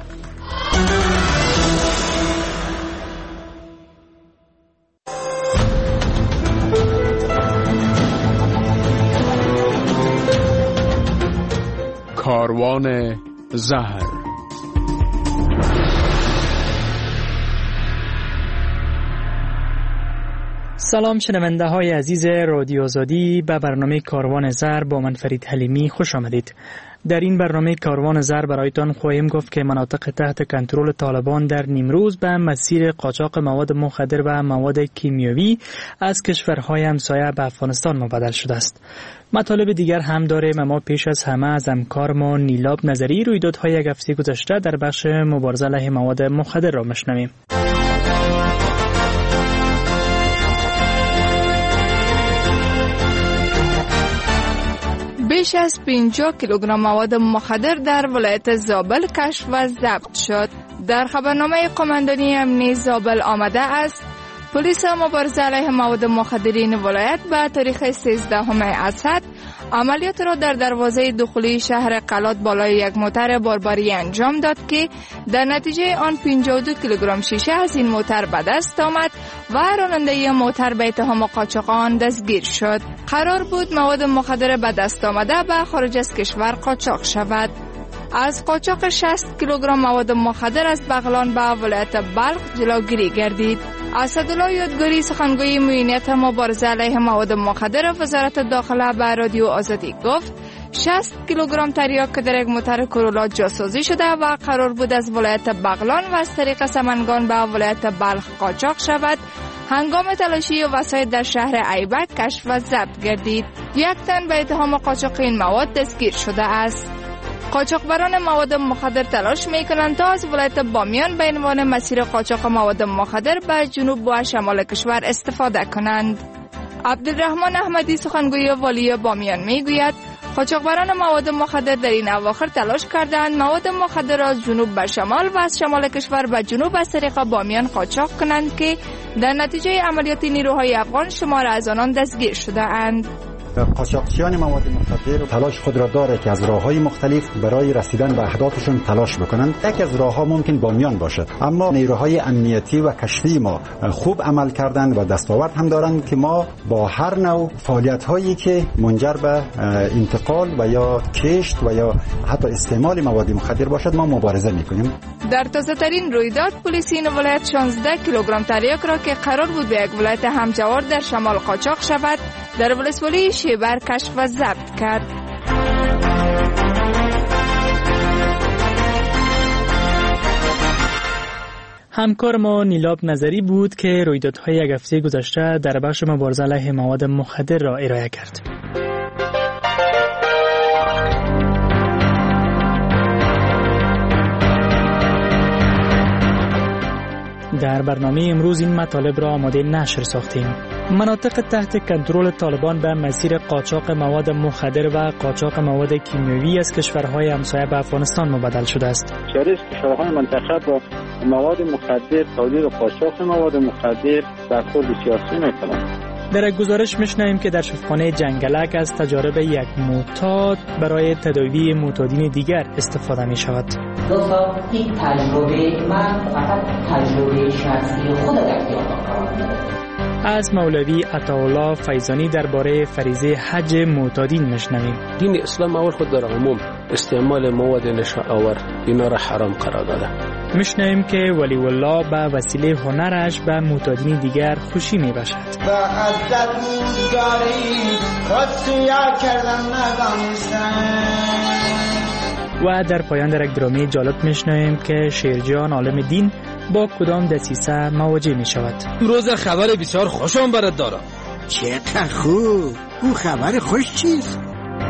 کاروان زهر. سلام شنونده های عزیز رادیو آزادی، به برنامه کاروان زر با من فرید حلیمی خوش آمدید. در این برنامه کاروان زر برایتان خواهیم گفت که مناطق تحت کنترل طالبان در نیمروز به مسیر قاچاق مواد مخدر و مواد کیمیایی از کشورهای همسایه به افغانستان مبادل شده است. مطالب دیگر هم داریم، اما پیش از همه از همکار ما نیلاب نظری رویدادهای یک هفته گذشته در بخش مبارزه علیه مواد مخدر را میشنویم. بیش از 50 کیلوگرم مواد مخدر در ولایت زابل کشف و ضبط شد. در خبرنامه قماندانی امنیتی زابل آمده است پلیس مبارزه علیه مواد مخدرین ولایت به تاریخ 13 اسد عملیات را در دروازه دخولی شهر قلات بالای یک موتر بارباری انجام داد که در نتیجه آن 52 کیلوگرم شیشه از این موتر به دست آمد و راننده موتر به اتهام قاچاق آن دستگیر شد. قرار بود مواد مخدر به دست آمده به خارج از کشور قاچاق شود. از قاچاق 60 کیلوگرم مواد مخدر از بغلان به ولایت بلخ جلوگیری گردید. اسدالله یادگاری سخنگوی معینیت مبارزه علیه مواد مخدر وزارت داخله به رادیو آزادی گفت 60 کیلوگرم تریاک که در یک موتر کرولا جاسازی شده و قرار بود از ولایت بغلان و از طریق سمنگان به ولایت بلخ قاچاق شود، هنگام تلاشی وسایل در شهر ایبک کشف و ضبط گردید. یک تن به اتهام قاچاق این مواد دستگیر شده است. قاچاقبران مواد مخدر تلاش می‌کنند تا از ولایت بامیان به عنوان مسیر قاچاق مواد مخدر به جنوب و شمال کشور استفاده کنند. عبدالرحمن احمدی سخنگوی والی بامیان میگوید قاچاقبران مواد مخدر در این اواخر تلاش کردند مواد مخدر از جنوب به شمال و از شمال کشور به جنوب از طریق بامیان قاچاق کنند که در نتیجه عملیات نیروهای افغان شمار از آنان دستگیر شده اند. قاچاقچیان مواد مخدر تلاش خود را داره که از راه‌های مختلف برای رسیدن به اهدافشون تلاش بکنند. یکی از راه‌ها ممکن بامیان باشد، اما نیروهای امنیتی و کشفی ما خوب عمل کردند و دستاورد هم دارند که ما با هر نوع فعالیت‌هایی که منجر به انتقال و یا کشت و یا حتی استعمال مواد مخدر باشد ما مبارزه می‌کنیم. در تازه‌ترین رویداد پلیس این ولایت 16 کیلوگرم تریاک را که قرار بود به یک ولایت همجوار در شمال قاچاق شود در ولسوالی شیبر کشف و ضبط کرد. همکار ما نیلاب نظری بود که رویدادهای یک هفته گذشته در بخش مبارزه علیه مواد مخدر را ارائه کرد. در برنامه امروز این مطالب را آماده نشر ساختیم. مناطق تحت کنترل طالبان به مسیر قاچاق مواد مخدر و قاچاق مواد کیمیایی از کشورهای همسایه به افغانستان مبادل شده است. شریک کشورهای منطقه با مواد مخدر تولید و قاچاق مواد مخدر برخورد سیاسی می‌کنند. در گزارش می‌شنویم که در شفاخانه جنگلک از تجارب یک معتاد برای تداوی معتادین دیگر استفاده می‌شود. دوستان این تجربه من فقط تجربه شخصی خود از مولوی عطاالله فیضانی درباره فریضه حج معتادین می‌شنویم. دین اسلام اول خود در عموم استعمال مواد نشاور اینا را حرام قرار داده. می‌شنویم که ولی الله به وسیله هنرش به معتادین دیگر خوشی می‌بخشد. و عزت روزگاری خود سیاه کردن ندانستم. و در پایان در یک درامه جالب می‌شنویم که شیرجان عالم دین با کدام دسیسه مواجه می‌شود. امروز خبر بسیار خوشم برات دارم. چقدر خوب. او خبر خوش چیست؟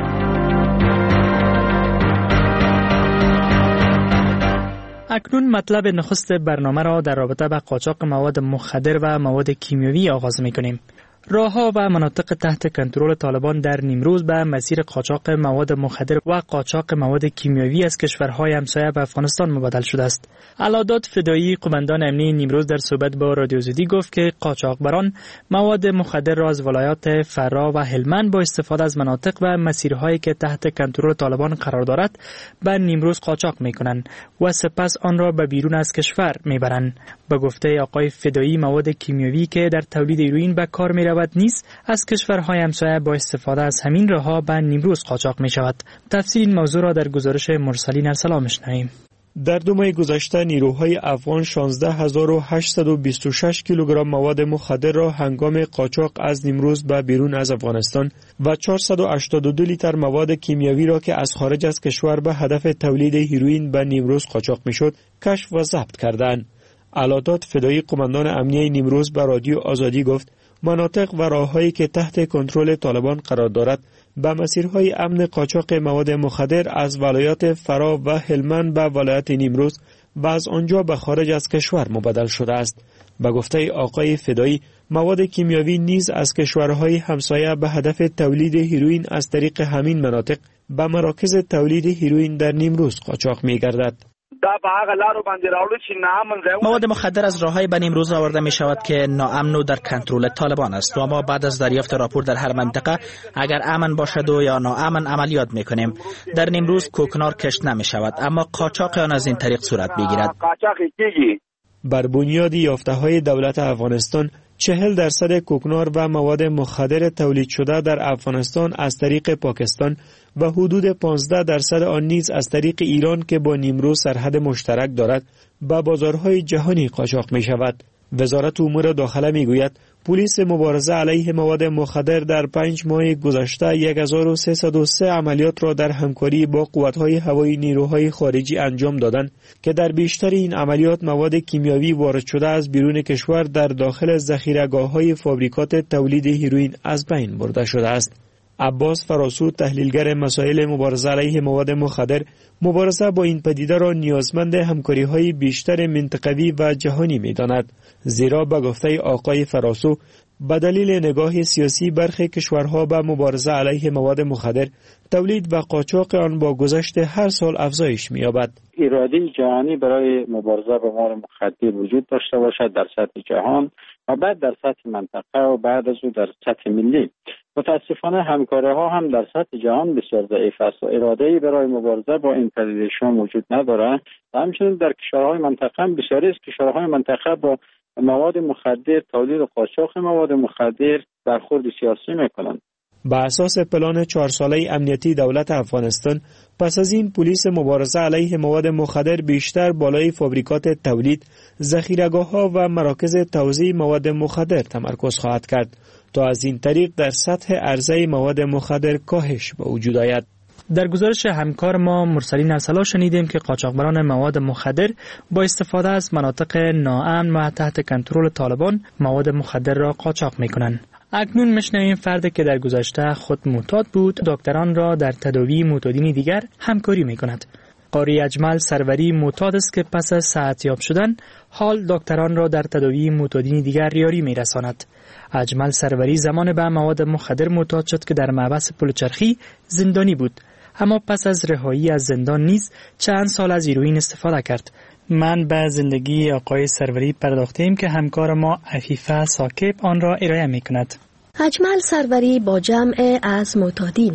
اکنون مطلب نخست برنامه را در رابطه با قاچاق مواد مخدر و مواد کیمیایی آغاز می‌کنیم. راه‌ها و مناطق تحت کنترل طالبان در نیمروز به مسیر قاچاق مواد مخدر و قاچاق مواد کیمیایی از کشورهای همسایه به افغانستان مبادل شده است. علادات فدایی قماندان امنی نیمروز در صحبت با رادیو آزادی گفت که قاچاقبران مواد مخدر را از ولایات فرا و هلمند با استفاده از مناطق و مسیرهایی که تحت کنترل طالبان قرار دارد به نیمروز قاچاق می‌کنند و سپس آن را به بیرون از کشور می‌برند. به گفته آقای فدایی مواد کیمیایی که در تولید هیروئین به کار می‌رود نیست از کشورهای همسایه با استفاده از همین راه‌ها به نیمروز قاچاق می‌شود. تفصیل این موضوع را در گزارش مرسلین ارسلا می‌شنویم. در 2 ماه گذشته نیروهای افغان 16826 کیلوگرم مواد مخدر را هنگام قاچاق از نیمروز به بیرون از افغانستان و 482 لیتر مواد کیمیایی را که از خارج از کشور به هدف تولید هیروئین به نیمروز قاچاق می‌شد کشف و ضبط کردند. علادات فدایی قماندان امنیه نیمروز به رادیو آزادی گفت مناطق و راه‌هایی که تحت کنترل طالبان قرار دارد به مسیرهای امن قاچاق مواد مخدر از ولایات فرا و هلمند به ولایت نیمروز و از آنجا به خارج از کشور مبادل شده است. به گفته آقای فدایی مواد کیمیایی نیز از کشورهای همسایه به هدف تولید هیروئین از طریق همین مناطق به مراکز تولید هیروئین در نیمروز قاچاق می‌گردد. مواد مخدر از راه‌های به نیمروز آورده می شود که ناامن و در کنترل طالبان است و ما بعد از دریافت راپور در هر منطقه اگر امن باشد و یا ناامن عملیات می کنیم. در نیمروز کوکنار کشت نمی شود اما قاچاق آن از این طریق صورت بگیرد. بر بنیاد یافته‌های دولت افغانستان 40% کوکنار و مواد مخدر تولید شده در افغانستان از طریق پاکستان و حدود 15% آن نیز از طریق ایران که با نیمروز سرحد مشترک دارد به بازارهای جهانی قاچاق می شود. وزارت امور داخله می گوید پلیس مبارزه علیه مواد مخدر در 5 ماه گذشته 1303 عملیات را در همکاری با قوت‌های هوایی نیروهای خارجی انجام دادند که در بیشتر این عملیات مواد کیمیایی وارد شده از بیرون کشور در داخل ذخیره‌گاه‌های فابریکات تولید هیروئین از بین برده شده است. عباس فراسو، تحلیلگر مسائل مبارزه علیه مواد مخدر، مبارزه با این پدیده را نیازمند همکاری‌های بیشتر منطقوی و جهانی می‌داند، زیرا به گفته آقای فراسو به دلیل نگاه سیاسی برخی کشورها به مبارزه علیه مواد مخدر، تولید و قاچاق آن با گذشت هر سال افزایش می‌یابد. اراده جهانی برای مبارزه با مواد مخدر وجود داشته باشد در سطح جهان و بعد در سطح منطقه و بعد از او در سطح ملی. متاسفانه همکاری‌ها هم در سطح جهان بسیار ضعیف است و اراده‌ای برای مبارزه با این پدیده وجود ندارد و همچنین در کشورهای منطقه هم بسیاری از کشورهای منطقه با مواد مخدر، تولید و قاچاق مواد مخدر برخورد سیاسی می‌کنند. بر اساس پلان 4 ساله امنیتی دولت افغانستان، پس از این پلیس مبارزه علیه مواد مخدر بیشتر بالای فابریکات تولید، ذخیره‌گاه‌ها و مراکز توزیع مواد مخدر تمرکز خواهد کرد تا از این طریق در سطح عرضه مواد مخدر کاهش به وجود آید. در گزارش همکار ما مرسلین ارسلا شنیدیم که قاچاقبران مواد مخدر با استفاده از مناطق ناامن و تحت کنترل طالبان مواد مخدر را قاچاق می‌کنند. اکنون میشنویم فردی که در گذشته خود معتاد بود، دکتران را در تداوی معتادین دیگر همکاری می‌کند. قاری اجمل سروری معتاد است که پس از صحتیاب شدن حال دکتران را در تداوی معتادین دیگر یاری می‌رساند. اجمل سروری زمان به مواد مخدر معتاد شد که در محبس پلچرخی زندانی بود، اما پس از رهایی از زندان نیز چند سال از هیروئین استفاده کرد. من به زندگی آقای سروری پرداختیم که همکار ما عفیفه ساکب آن را ارائه می کند. اجمل سروری با جمع از معتادین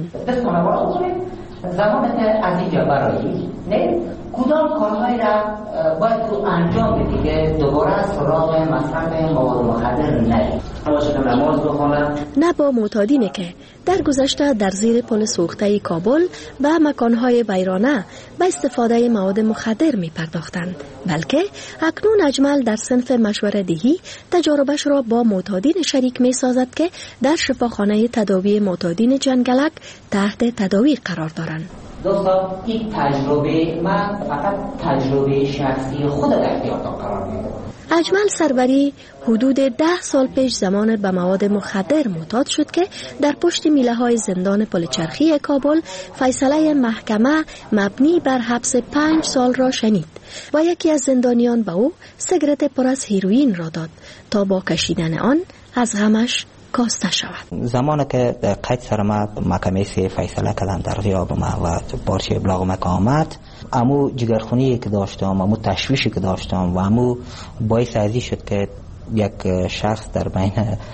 زمان از اینجا برایی نه کدام کارهایی را باید تو انجام بدی که دوباره سراغ مصرف مواد مخدر نری. نماز بخونم. نه با معتادینه که در گذشته در زیر پل سوخته کابل به مکانهای ویرانه به استفاده مواد مخدر می پرداختند، بلکه اکنون اجمل در صنف مشوره دهی تجاربش را با معتادین شریک می سازد که در شفاخانه تداوی معتادین جنگلک تحت تداوی قرار دارند. دوستان این تجربه من فقط تجربه شخصی خود در اختیار قرار میدم. اجمل سروری حدود 10 سال پیش زمان به مواد مخدر معتاد شد که در پشت میله های زندان پلچرخی کابل فیصله محکمه مبنی بر حبس 5 سال را شنید و یکی از زندانیان به او سیگرت پر از هیروئین را داد تا با کشیدن آن از غمش کاسته شود. زمانی که قید سر ما محکمه فیصله کردن در غیاب ما و پارچه ابلاغ که آمد، امو جگرخونی که داشتم، امو تشویشی که داشتم و امو باعث ازی شد که یک شخص در بین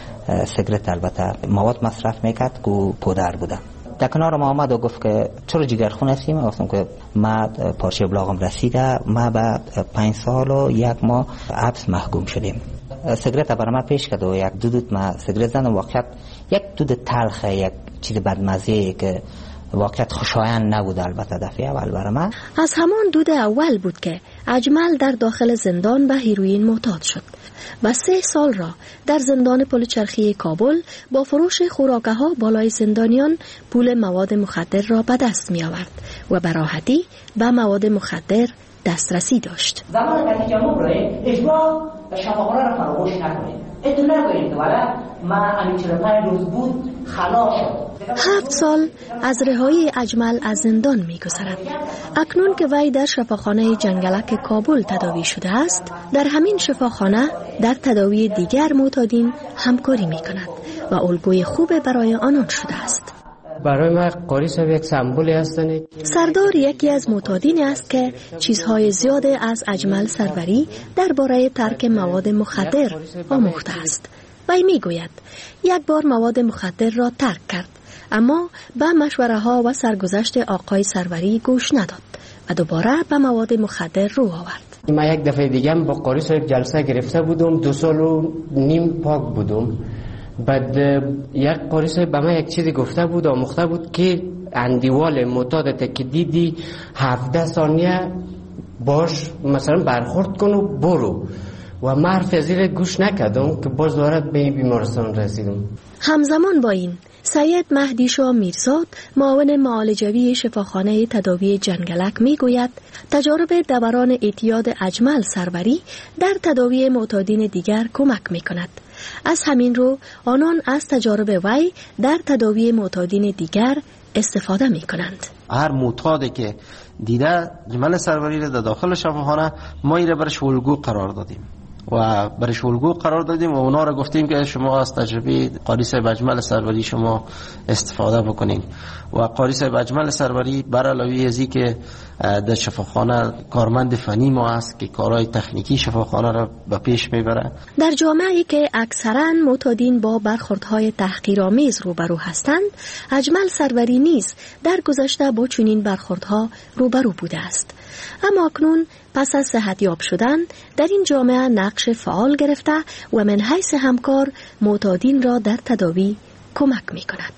سیگرت البته مواد مصرف میکرد که پودر بوده. در کنار ما آمد و گفت که چرا جگرخون هستی؟ من گفتم که ما پارچه ابلاغم رسیده، ما بعد 5 سال و 1 ماه حبس محکوم شدیم. سیگرت برای ما پیش کرد و یک دود ما سیگرت زدم. واقعیت یک دود تلخه، یک چیز بدمزه که واقعیت خوشایند نبود البته دفعه اول برای من. از همان دود اول بود که اجمل در داخل زندان به هیروئین معتاد شد و 3 سال را در زندان پلچرخی کابل با فروش خوراکه ها بالای زندانیان پول مواد مخدر را به دست می آورد و به راحتی به مواد مخدر دسترسی داشت. زمان نتیجه مبره اجبار شفاخانه را فراموش نکنید. اتون نکنید ولی من همین 45 روز بود خلاص شد. 7 سال از رهایی اجمل از زندان می گذرد. اکنون که وی در شفاخانه جنگلک کابل تداوی شده است، در همین شفاخانه در تداوی دیگر معتادین همکاری می کند و الگوی خوب برای آنان شده است. برای من قاری صاحب یک سمبولی هستند. سردار یکی از معتادین است که چیزهای زیاده از اجمل سروری درباره ترک مواد مخدر آموخته است. وی میگوید یک بار مواد مخدر را ترک کرد، اما به مشوره ها و سرگذشت آقای سروری گوش نداد و دوباره به مواد مخدر رو آورد. من یک دفعه دیگه با قاری صاحب جلسه گرفته بودم، 2 سال و نیم پاک بودم. بعد یک قاری صاحب به من یک چیزی گفته بود، آموخته بود که اندیوال معتادت که دیدی 17 ثانیه باش مثلا برخورد کن و برو. و من حرف زیر گوش نکردم که باز دارد به بیمارستان رسیدم. همزمان با این سید مهدی شاه میرزاد معاون معالجوی شفاخانه تداوی جنگلک میگوید تجارب دوران اعتیاد اجمل سروری در تداوی معتادین دیگر کمک میکند از همین رو آنان از تجارب وی در تداوی معتادین دیگر استفاده می کنند. هر معتادی که دیده جمل سروری را در داخل شفاخانه ما این را برش الگو قرار دادیم و برش الگو قرار دادیم و اونا را گفتیم که شما از تجربه قاری صاحب اجمل سروری شما استفاده بکنین و قاری صاحب اجمل سروری بر علاوه ازی که در شفاخانه کارمند فنی ما است که کارهای تکنیکی شفاخانه را به پیش میبره. در جامعه‌ای که اکثراً معتادین با برخوردهای تحقیرآمیز روبرو هستند، اجمل سروری نیز در گذشته با چنین برخوردها روبرو بوده است. اما اکنون پس از صحتیاب شدن در این جامعه نقش فعال گرفته و من حیث همکار معتادین را در تداوی کمک می کند.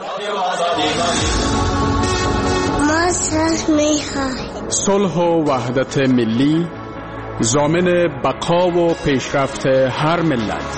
صلح و وحدت ملی ضامن بقا و پیشرفت هر ملت.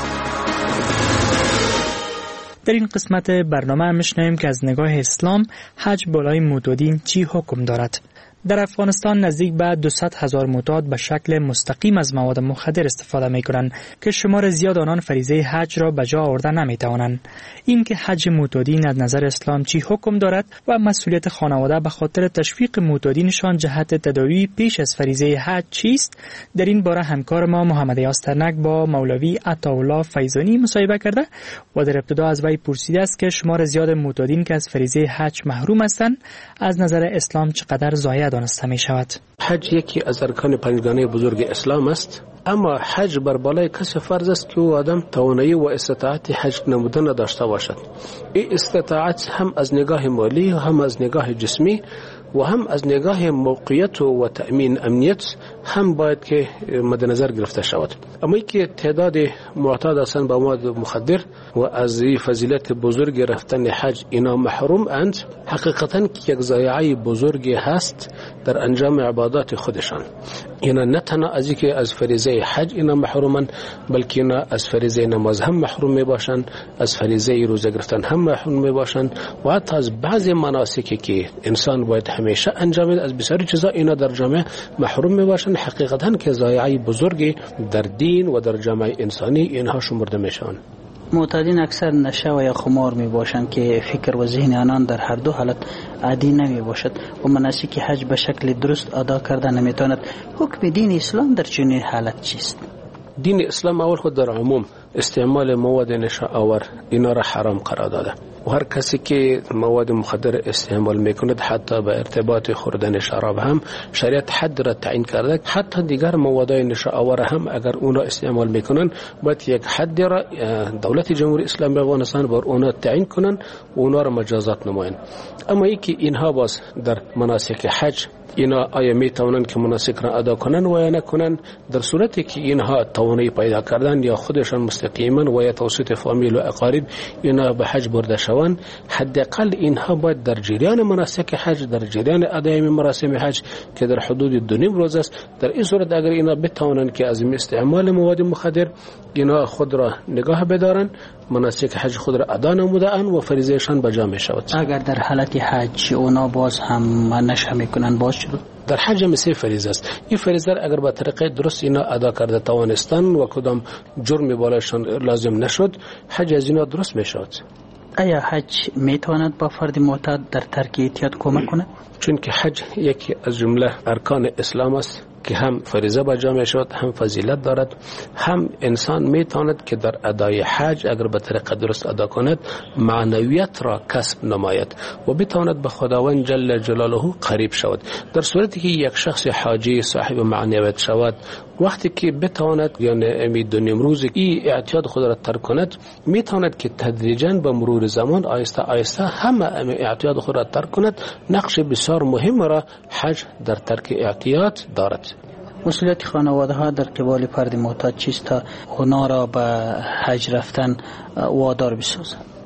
در این قسمت برنامه میشنویم که از نگاه اسلام حج بالای معتادین چی حکم دارد. در افغانستان نزدیک به 200,000 معتاد به شکل مستقیم از مواد مخدر استفاده می کنند که شمار زیاد آنان فریضه حج را به جا آورده نمی توانند. این که حج معتادین از نظر اسلام چی حکم دارد و مسئولیت خانواده به خاطر تشویق معتادینشان جهت تداوی پیش از فریضه حج چیست؟ در این باره همکار ما محمد یاسترنک با مولوی عطاالله فیضانی مصاحبه کرده و در ابتدا از وی پرسیده است که شمار زیاد معتادین که از فریضه حج محروم هستند از نظر اسلام چقدر ضایع دانسته می شود. حج یکی از ارکان پنجگانه بزرگ اسلام است، اما حج بر بالای کسی فرض است که او آدم توانایی و استطاعت حج نمودن داشته باشد. این استطاعت هم از نگاه مالی و هم از نگاه جسمی و هم از نگاه موقعیت و تأمین امنیت هم باید که مد نظر گرفته شود. اما که تعداد معتاد هستند با مواد مخدر و از این فضیلت بزرگ رفتن حج اینا محروم اند، حقیقتا که یک ضایعه بزرگی هست در انجام عبادات خودشان. اینا نه تنها از اینکه از فریضه حج اینا محرومن، بلکه اینا از فریضه نماز هم محروم می باشند، از فریضه روزه گرفتن هم محروم می باشند و حتی از بعضی مناسکی که انسان باید همیشه انجام بده از بسیاری چیزا اینا در جامعه محروم می باشند. حقیقتا که ضایعه بزرگی در دین و در جامعه انسانی اینها شمرده میشن. معتادین اکثر نشه و یا خمار می باشند که فکر و ذهن آنان در هر دو حالت عادی نمی باشد و مناسک حج به شکل درست ادا کرده نمی تواند. حکم دین اسلام در چنین حالت چیست؟ دین اسلام اول خود در عموم استعمال مواد نشه آور اینا را حرام قرار داده و هر کسی که مواد مخدر استعمال میکند حتی به ارتباط خوردن شراب هم شریعت حد را تعیین کرده. حتی دیگر مواد نشه آور هم اگر اونا استعمال میکنن باید یک حد را دولت جمهوری اسلامی افغانستان بر اونا تعیین کنن و اونا را مجازات نمایند. اما ای که اینها باز در مناسک حج اینا آیا می توانند که مناسک را ادا کنند و یا نکنند؟ در صورتی که اینها توانایی پیدا کردن یا خودشان مستقیما و یا توسط فامیل و اقارب اینا به حج برده شوند، حداقل اینها باید در جریان مناسک حج، در جریان ادای مراسم حج که در حدود 2.5 روز است، در این صورت اگر اینا بتوانند که از استعمال مواد مخدر اینا خود را نگاه بدارند، مناسک حج خود را ادا نمودند و فریضهشان بجا می شود. اگر در حالت حج اونا باز هم نشه میکنن باز شد؟ در حج هم 3 فریضه است. این فریضه اگر با طریقه درست اینا ادا کرده توانستن و کدام جرم بالایشان لازم نشد، حج از اینا درست می شود. آیا حج میتواند با فرد معتاد در ترک اعتیاد کمک کند؟ چون که حج یکی از جمله ارکان اسلام است که هم فریضه بجا می شود، هم فضیلت دارد، هم انسان می تواند که در ادای حج اگر به طریق درست ادا کند معنویت را کسب نماید و بتواند به خداوند جل جلاله قریب شود. در صورتی که یک شخص حاجی صاحب معنویت شود، وقتی که بتواند یعنی امید 2.5 روز این اعتیاد خود را ترک کند، می تواند که تدریجاً به مرور زمان آیسته آیسته همه اعتیاد خود را ترک کند. نقش بسیار مهم را حج در ترک اعتیاد دارد. مسئولیت خانواده ها در قبال فرد معتاد چیست تا اونا را به حج رفتن وادار بسازند؟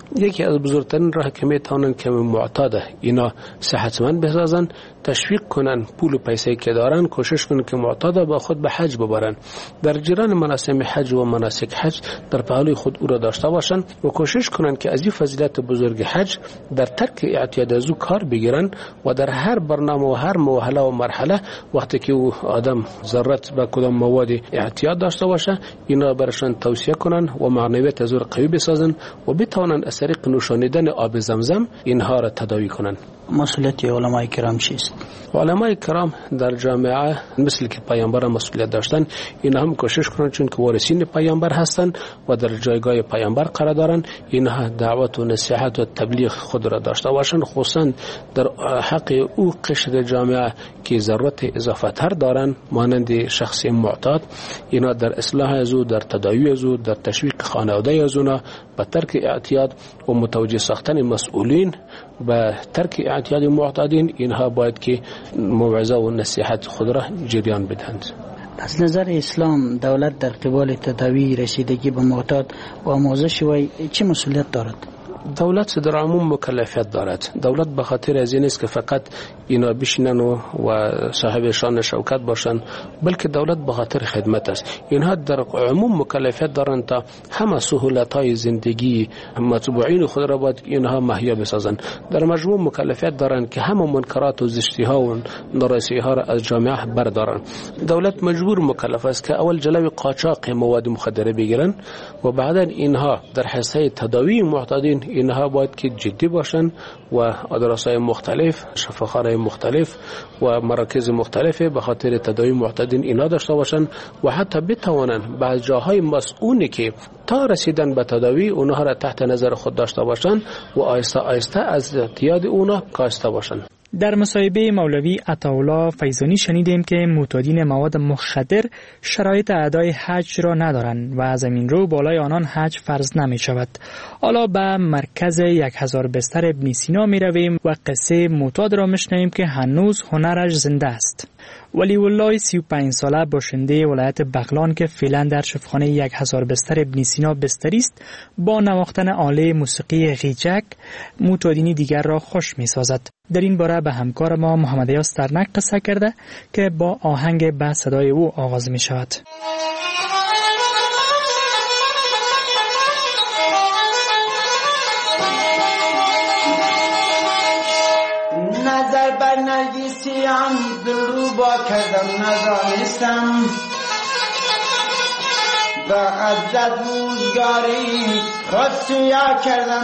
یکی از بزرگترین راه که میتونن که معتاده اینا صحتمند بسازن، تشویق کنن، پول و پیسه که دارن کوشش کنن که معتاده با خود به حج ببرن، در جریان مراسم حج و مناسک حج در پهلوی خود او را داشته باشن و کوشش کنن که از این فضیلت بزرگ حج در ترک اعتیاد از او کار بگیرن و در هر برنامه و هر مرحله و مرحله وقتی که او آدم ضرورت به کدام مواد اعتیاد داشته باشه اینا برشان توصیه کنن و معنویت از او قوی بسازن و بتوانن از طریق نوشانیدن آب زمزم اینها را تداوی کنن. مسئولیت علمای کرام چیست؟ علمای کرام در جامعه مثل که پیامبر مسئولیت داشتن اینها هم کوشش کنن چون که وارثین پیامبر هستن و در جایگاه پیامبر قرار دارن اینها دعوت و نصیحت و تبلیغ خود را داشته باشن، خصوصا در حق او قشر جامعه که ضرورت اضافه تر دارن مانند شخصی معتاد اینا در اصلاح از او، در تداوی از او، در تشویق خانواده از اونا به ترک اعتیاد و متوجه ساختن مسئولین به ترک اعتیاد معتادین اینها باید که موعظه و نصیحت خود را جریان بدهند. از نظر اسلام دولت در قبال تداوی رسیدگی به معتاد و آموزش وی چه مسئولیت دارد؟ دولت در عموم مکلفیت دارد. دولت به خاطر از این است که فقط اینا بشینن و صاحب شان شوکت باشن، بلکه دولت به خاطر خدمت است. اینها در عموم مکلفیت دارند تا همه سهولت‌های زندگی مطبوعین خود را باید اینها مهیا بسازن. در مجموع مکلفیت دارند که همه منکرات و زشتی‌ها و نارسی‌ها را از جامعه بردارن. دولت مجبور مکلف است که اول جلوی قاچاق مواد مخدره بگیرن و بعدا اینها در حصه تداوی معتادین اینها باید که جدی باشن و آدرس‌های مختلف، شفاخانه‌های مختلف و مراکز مختلف به خاطر تداوی معتادین اینا داشته باشن و حتی بتوانن بعض جاهای مسئولی که تا رسیدن به تداوی اونها را تحت نظر خود داشته باشن و آیسته آیسته از اعتیاد اونها کاسته باشن. در مصاحبه مولوی عطاالله فیضانی شنیدیم که معتادین مواد مخدر شرایط ادای حج را ندارند و از این رو بالای آنان حج فرض نمی شود. حالا به مرکز 1000 بستر ابن سینا می رویم و قصه معتاد را میشنویم که هنوز هنرش زنده است. ولی والله 35 ساله باشنده ولایت بغلان که فعلا در شفاخانه 1000 بستر ابن سینا بستری است با نواختن آله موسیقی غیجک معتادین دیگر را خوش می سازد. در این باره به همکار ما محمد یاس ترنک قصه کرده که با آهنگ به صدای او آغاز می شود. نظر بر نرگسیان دلو با کردم ندانستم با عزت روزگاری خود سویا کردم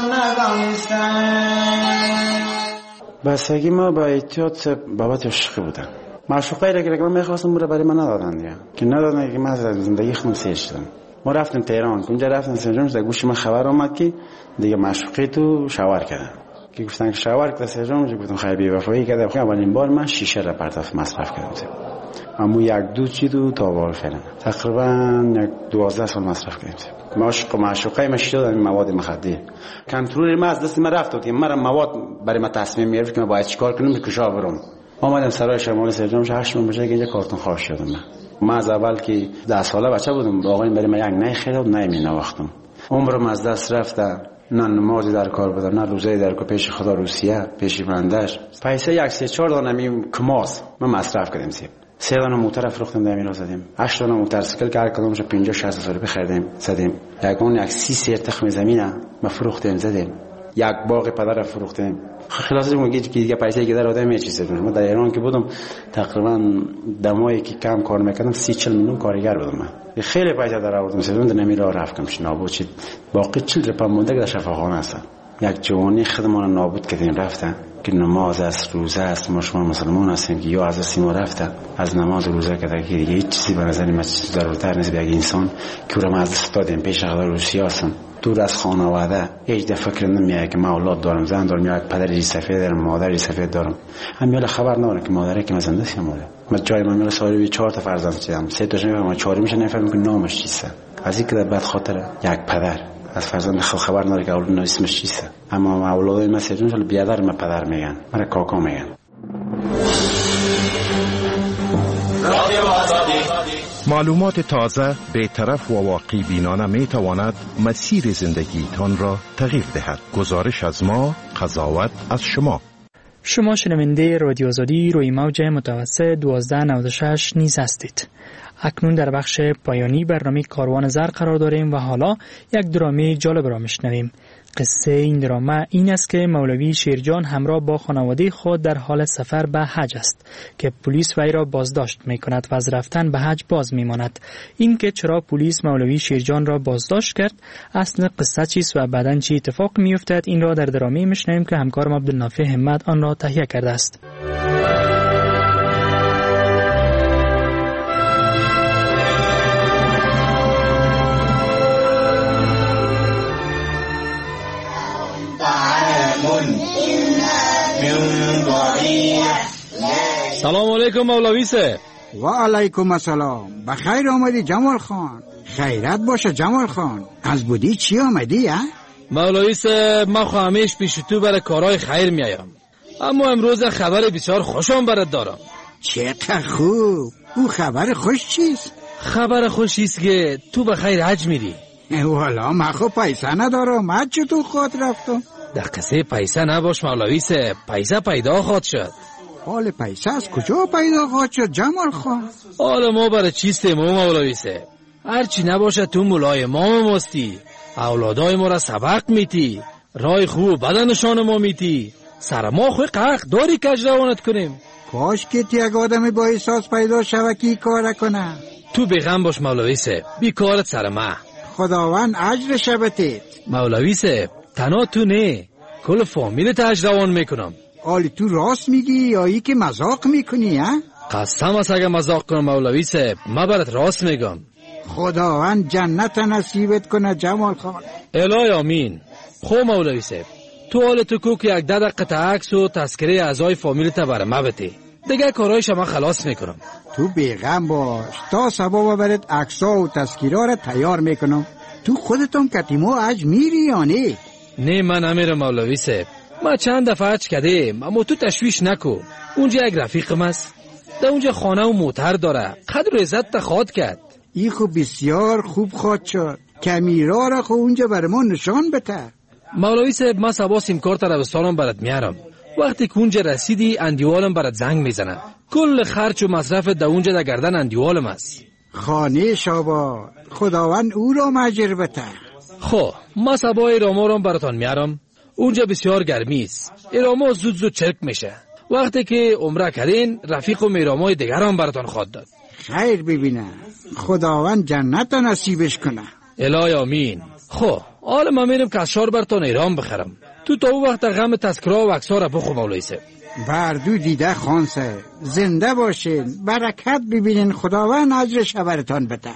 ندانستم. بستگی ما با احتیاط بابت عشقی بودن. معشوقایی را که من میخواستم برای من ندادن دیگه که ندادن که من از زندگی خودم سیر شدم. ما رفتیم تهران، اونجا رفتن سرجم در گوش من خبر آمد که دیگه معشوقی تو شاور کردن. که گفتن که شاور کرده سرجم، گفتم خیلی بی‌وفایی کرده. اولین بار من شیشه را پرتاف مصرف کردم. اما یک دو چیدو تا بار فعلا تقریبا 12 سال مصرف کردم. معشوقای من شدن مواد مخدر. کنترل ما از دست من رفت که من مواد برای من تصمیم گرفت که من باید چیکار کنم که کجا برم. اومدم سرای شمال سرجم 8 ماه بشه که اینجا کارتون خواهش شدم. من از اول که 10 ساله بچه بودم واقعا برای من یک نه خیلی نمی‌نواختم. عمرم از دست رفته، نه نمازی در کار بودم، نه روزه در کار پیش خدا روسیه، پیش بندش. پیسه 1-3-4 دانه کماس من مصرف کردم. 3 دانه موتر فروختم در میرا زدیم. 8 دانه موتورسیکل که هر کدومش 50-60 هزار روپیه خریدیم زدیم. یک 30 سیر تخم زمینه ما فروختیم زدیم. یک باغ پدر فروختیم. خلاص میگه که دیگه پیسه که در آدم یه چیزه. من در ایران که بودم تقریبا دمایی که کم کار میکردم 30-40 میلیون کارگر بودم من. خیلی پیسه در آوردم. سرون در نمیرا رفتم نابود شد. باقی 40 روپیه مونده در شفاخانه است. یک جوانی خدمات نابود کردیم رفتن که نماز است، روزه است، ما شما مسلمان هستیم که یا از سیما رفته از نماز روزه که دیگه هیچ چیزی به نظر من ضرورتر نیست به یک انسان که رو از دست دادیم پیش خدا روسیه هستم دور از خانواده. هیچ دفعه فکر نمیاد که من اولاد دارم، زن دارم، یا پدری سفید دارم، مادری سفید دارم. همیشه خبر ندارم که مادری که من زنده است یا مرده. من جای من میل سالی 4 تا فرزند داشتم، 3 تاش نمیفهمم، 4 میشه نمیفهمم که نامش چیست. از اینکه بعد خاطر یک پدر از فرزند خبر نداره که اولاد اسمش چیست. اما اولادای من سرجون بیادر من پدر میگن، من کاکا میگن. معلومات تازه به طرف و واقع بینانه می تواند مسیر زندگیتان را تغییر دهد. گزارش از ما، قضاوت از شما. شما شنونده رادیو آزادی روی موج متوسط 1296 نیز هستید. اکنون در بخش پایانی برنامه کاروان زر قرار داریم و حالا یک درامه جالب را میشنویم. قصه این درامه این است که مولوی شیرجان همراه با خانواده خود در حال سفر به حج است که پلیس وی را بازداشت می کند و از رفتن به حج باز می ماند. این که چرا پلیس مولوی شیرجان را بازداشت کرد، اصل قصه چیست و بعداً چه اتفاق می افتد، این را در درامه میشنویم که همکارم عبدالنافع همت آن را تهیه کرده است. سلام علیکم مولوی صاحب. و علیکم السلام. بخیر آمدی جمال خان. خیرت باشه جمال خان. از بودی چی آمدی ها؟ مولوی صاحب ما همیشه پیش تو برای کارهای خیر میایم، اما امروز خبر بسیار خوشم برات دارم. چقدر خوب. او خبر خوش چیست؟ خبر خوش است که تو به خیر حج میری. والا من خب پیسه ندارم. حج چطور خود رفتم؟ در قصه پیسه نباش مولوی صاحب، پیسه پیدا خواهد شد. حال پیسه از کجا پیدا خواهد شد جمال خان؟ حال ما برای چیستیم مولوی صاحب؟ هرچی نباشه تو مولای امام ماستی، اولادای ما را سبق میتی، رای خوب بدن نشان ما میتی، سر ما خوی قرق داری کج روانت کنیم. کاش که یک آدم با احساس پیدا شوه که کار کنه. تو بیغم باش مولوی صاحب، بیکارت سر ما. خداوند اجر شبتید. مولوی صاحب تنها تو نه، کل فامیلت اجر روان میکنم. آلی تو راست میگی یا ای که مذاق میکنی ها؟ قسم است اگه مذاق کنم مولوی صاحب، ما برات راست میگم. خداوند جنت نصیبت کنه جمال خان. الهی آمین. خب مولوی صاحب تو حال تو کو که یک 10 دقیقه عکس و تذکره اعضای فامیلت برای ما بده، دیگه کارایش ما خلاص میکنم. تو بیغم باش، تا سبا برات عکس‌ها و تذکیرها را تیار میکنم. تو خودتون کتیمو حج میری یا نه؟ نه من نمیرم مولوی صاحب، ما چند دفعه حج کردیم، اما تو تشویش نکو. اونجا یک رفیقم است، در اونجا خانه و موتر داره، قدر عزت تا خواد کرد. ای خب بسیار خوب خواد شد. کمیرا را خب اونجا بر ما نشان بده. مولوی صاحب ما سبا سیمکارت عربستانم برات میارم. وقتی که اونجا رسیدی اندیوالم برات زنگ میزنه. کل خرچ و مصرف در اونجا در گردن اندیوالم است. خانه شابا خداوند او را ماجر بده. خب ما سبا ایرامارم براتان میارم. اونجا بسیار گرمی است، ایراما زود زود چرک میشه. وقتی که عمره کردین رفیق و میرامای دیگر هم براتان خواهد داد. خیر ببینه، خداوند جنت نصیبش کنه. الهی آمین. خب حالا ما میرم کشار براتان ایران بخرم. تو تا او وقت غم تذکره و عکس‌ها را بخو مولوی صاحب. بردو دیده خان صاحب، زنده باشین، برکت ببینین، خداوند اجرش براتان بده.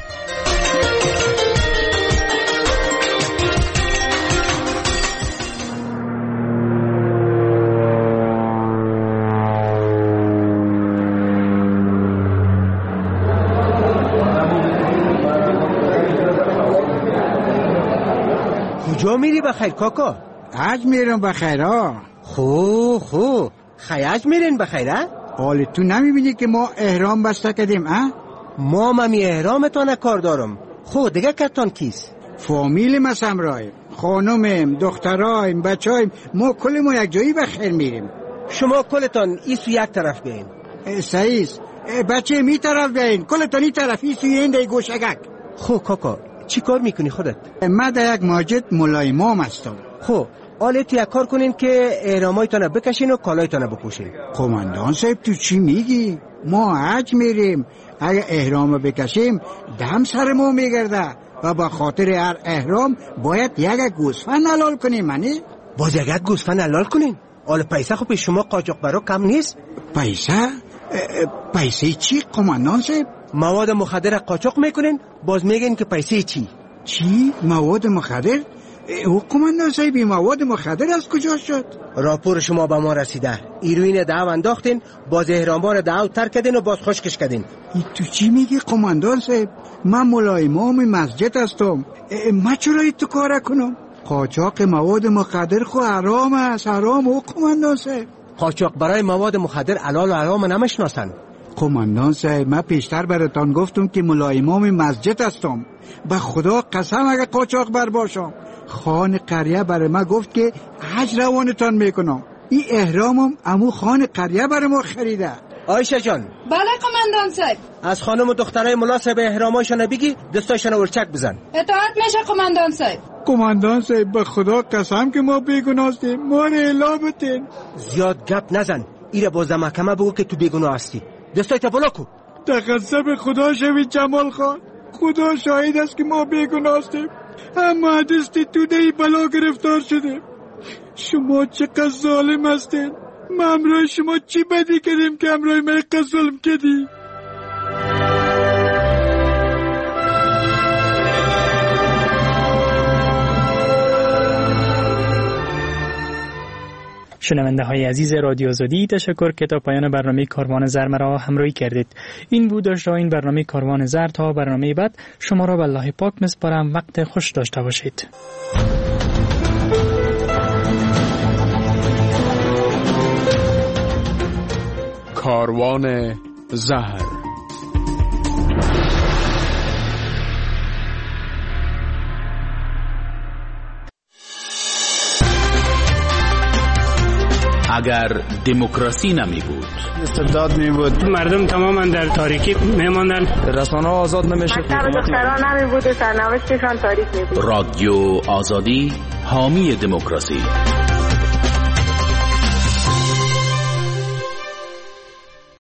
کجا میری بخیر کاکا؟ حج میرم بخیر ها. خو حج میرین بخیر ها؟ حالی تو نمیبینی که ما احرام بسته کردیم ها؟ ما ممی احرامتان کار دارم. خو دیگه کتان کیست؟ فامیل ما سمرایم، خانومیم، دخترایم، بچایم، ما کل ما یک جایی بخیر میریم. شما کلتان ایسو یک طرف بیاین. سعیس بچه می طرف بیاین، کلتان این طرف ایسو این دی گوشگک. خو کاکا چی کار میکنی خودت؟ من در یک مسجد مولای امام هستم. خب حالا تو یک کار کنین که احرامایتان بکشین و کالایتان بپوشین. قماندان صاحب تو چی میگی؟ ما حج میریم، اگه احرام بکشیم دم سر ما میگرده و با خاطر هر احرام باید یک گوسفند حلال کنیم. منی باز یک گوسفند حلال کنین؟ حالا پیسه خب شما قاچاق برا کم نیست؟ پیسه چی قماندان صاحب؟ مواد مخدر قاچاق میکنین، باز میگین که پیسه چی؟ مواد مخدر؟ او قماندان صاحب مواد مخدر از کجا شد؟ راپور شما به ما رسیده، ایروین دعو انداختین، باز احرامبار دعو ترک کردین و باز خشکش کردین. تو چی میگی قماندان صاحب؟ من مولای امام مسجد هستم، من چرا تو کار کنم؟ قاچاق مواد مخدر خو حرام است، حرام. او قماندان صاحب قاچاق برای مواد مخدر حلال و حرام نمیشناسن. قماندان صاحب، من پیشتر براتان گفتم که ملا امام مسجد هستم. به خدا قسم اگه قاچاق بر باشم، خان قریه برای من گفت که حج روانتان میکنم. این احرامم امو خان قریه برای ما خریده. آیشه جان. بله قماندان صاحب. از خانم و دخترای ملا صاحب احراماشون بگی دستاشون ورچک بزن. اطاعت میشه قماندان صاحب. قماندان صاحب به خدا قسم که ما بیگناه هستیم، ما رو اعلام بتین. زیاد گپ نزن، ایره باز محکمه بگو که تو بیگناه هستی. دستایت بالا کو. تقصب خدا شوید جمال خان، خدا شاهد است که ما بیگناه هستیم، اما دستی تو دی بلا گرفتار شده. شما چقدر ظالم هستین. ما امروی شما چی بدی کردیم که امروی ما قد ظلم کردی؟ شنونده های عزیز رادیو آزادی، تشکر که تا پایان برنامه کاروان زر مرا همراهی کردید. این بود این برنامه کاروان زر. تا برنامه بعد شما را به الله پاک میسپارم. وقت خوش داشته باشید. کاروان زهر. اگر دموکراسی نمی بود، استبداد می بود، مردم تماما در تاریکی می ماندن، رسانه ها آزاد نمیشه، دختران نمی بود، سرنوشتشان تاریک می بود. رادیو آزادی حامی دموکراسی.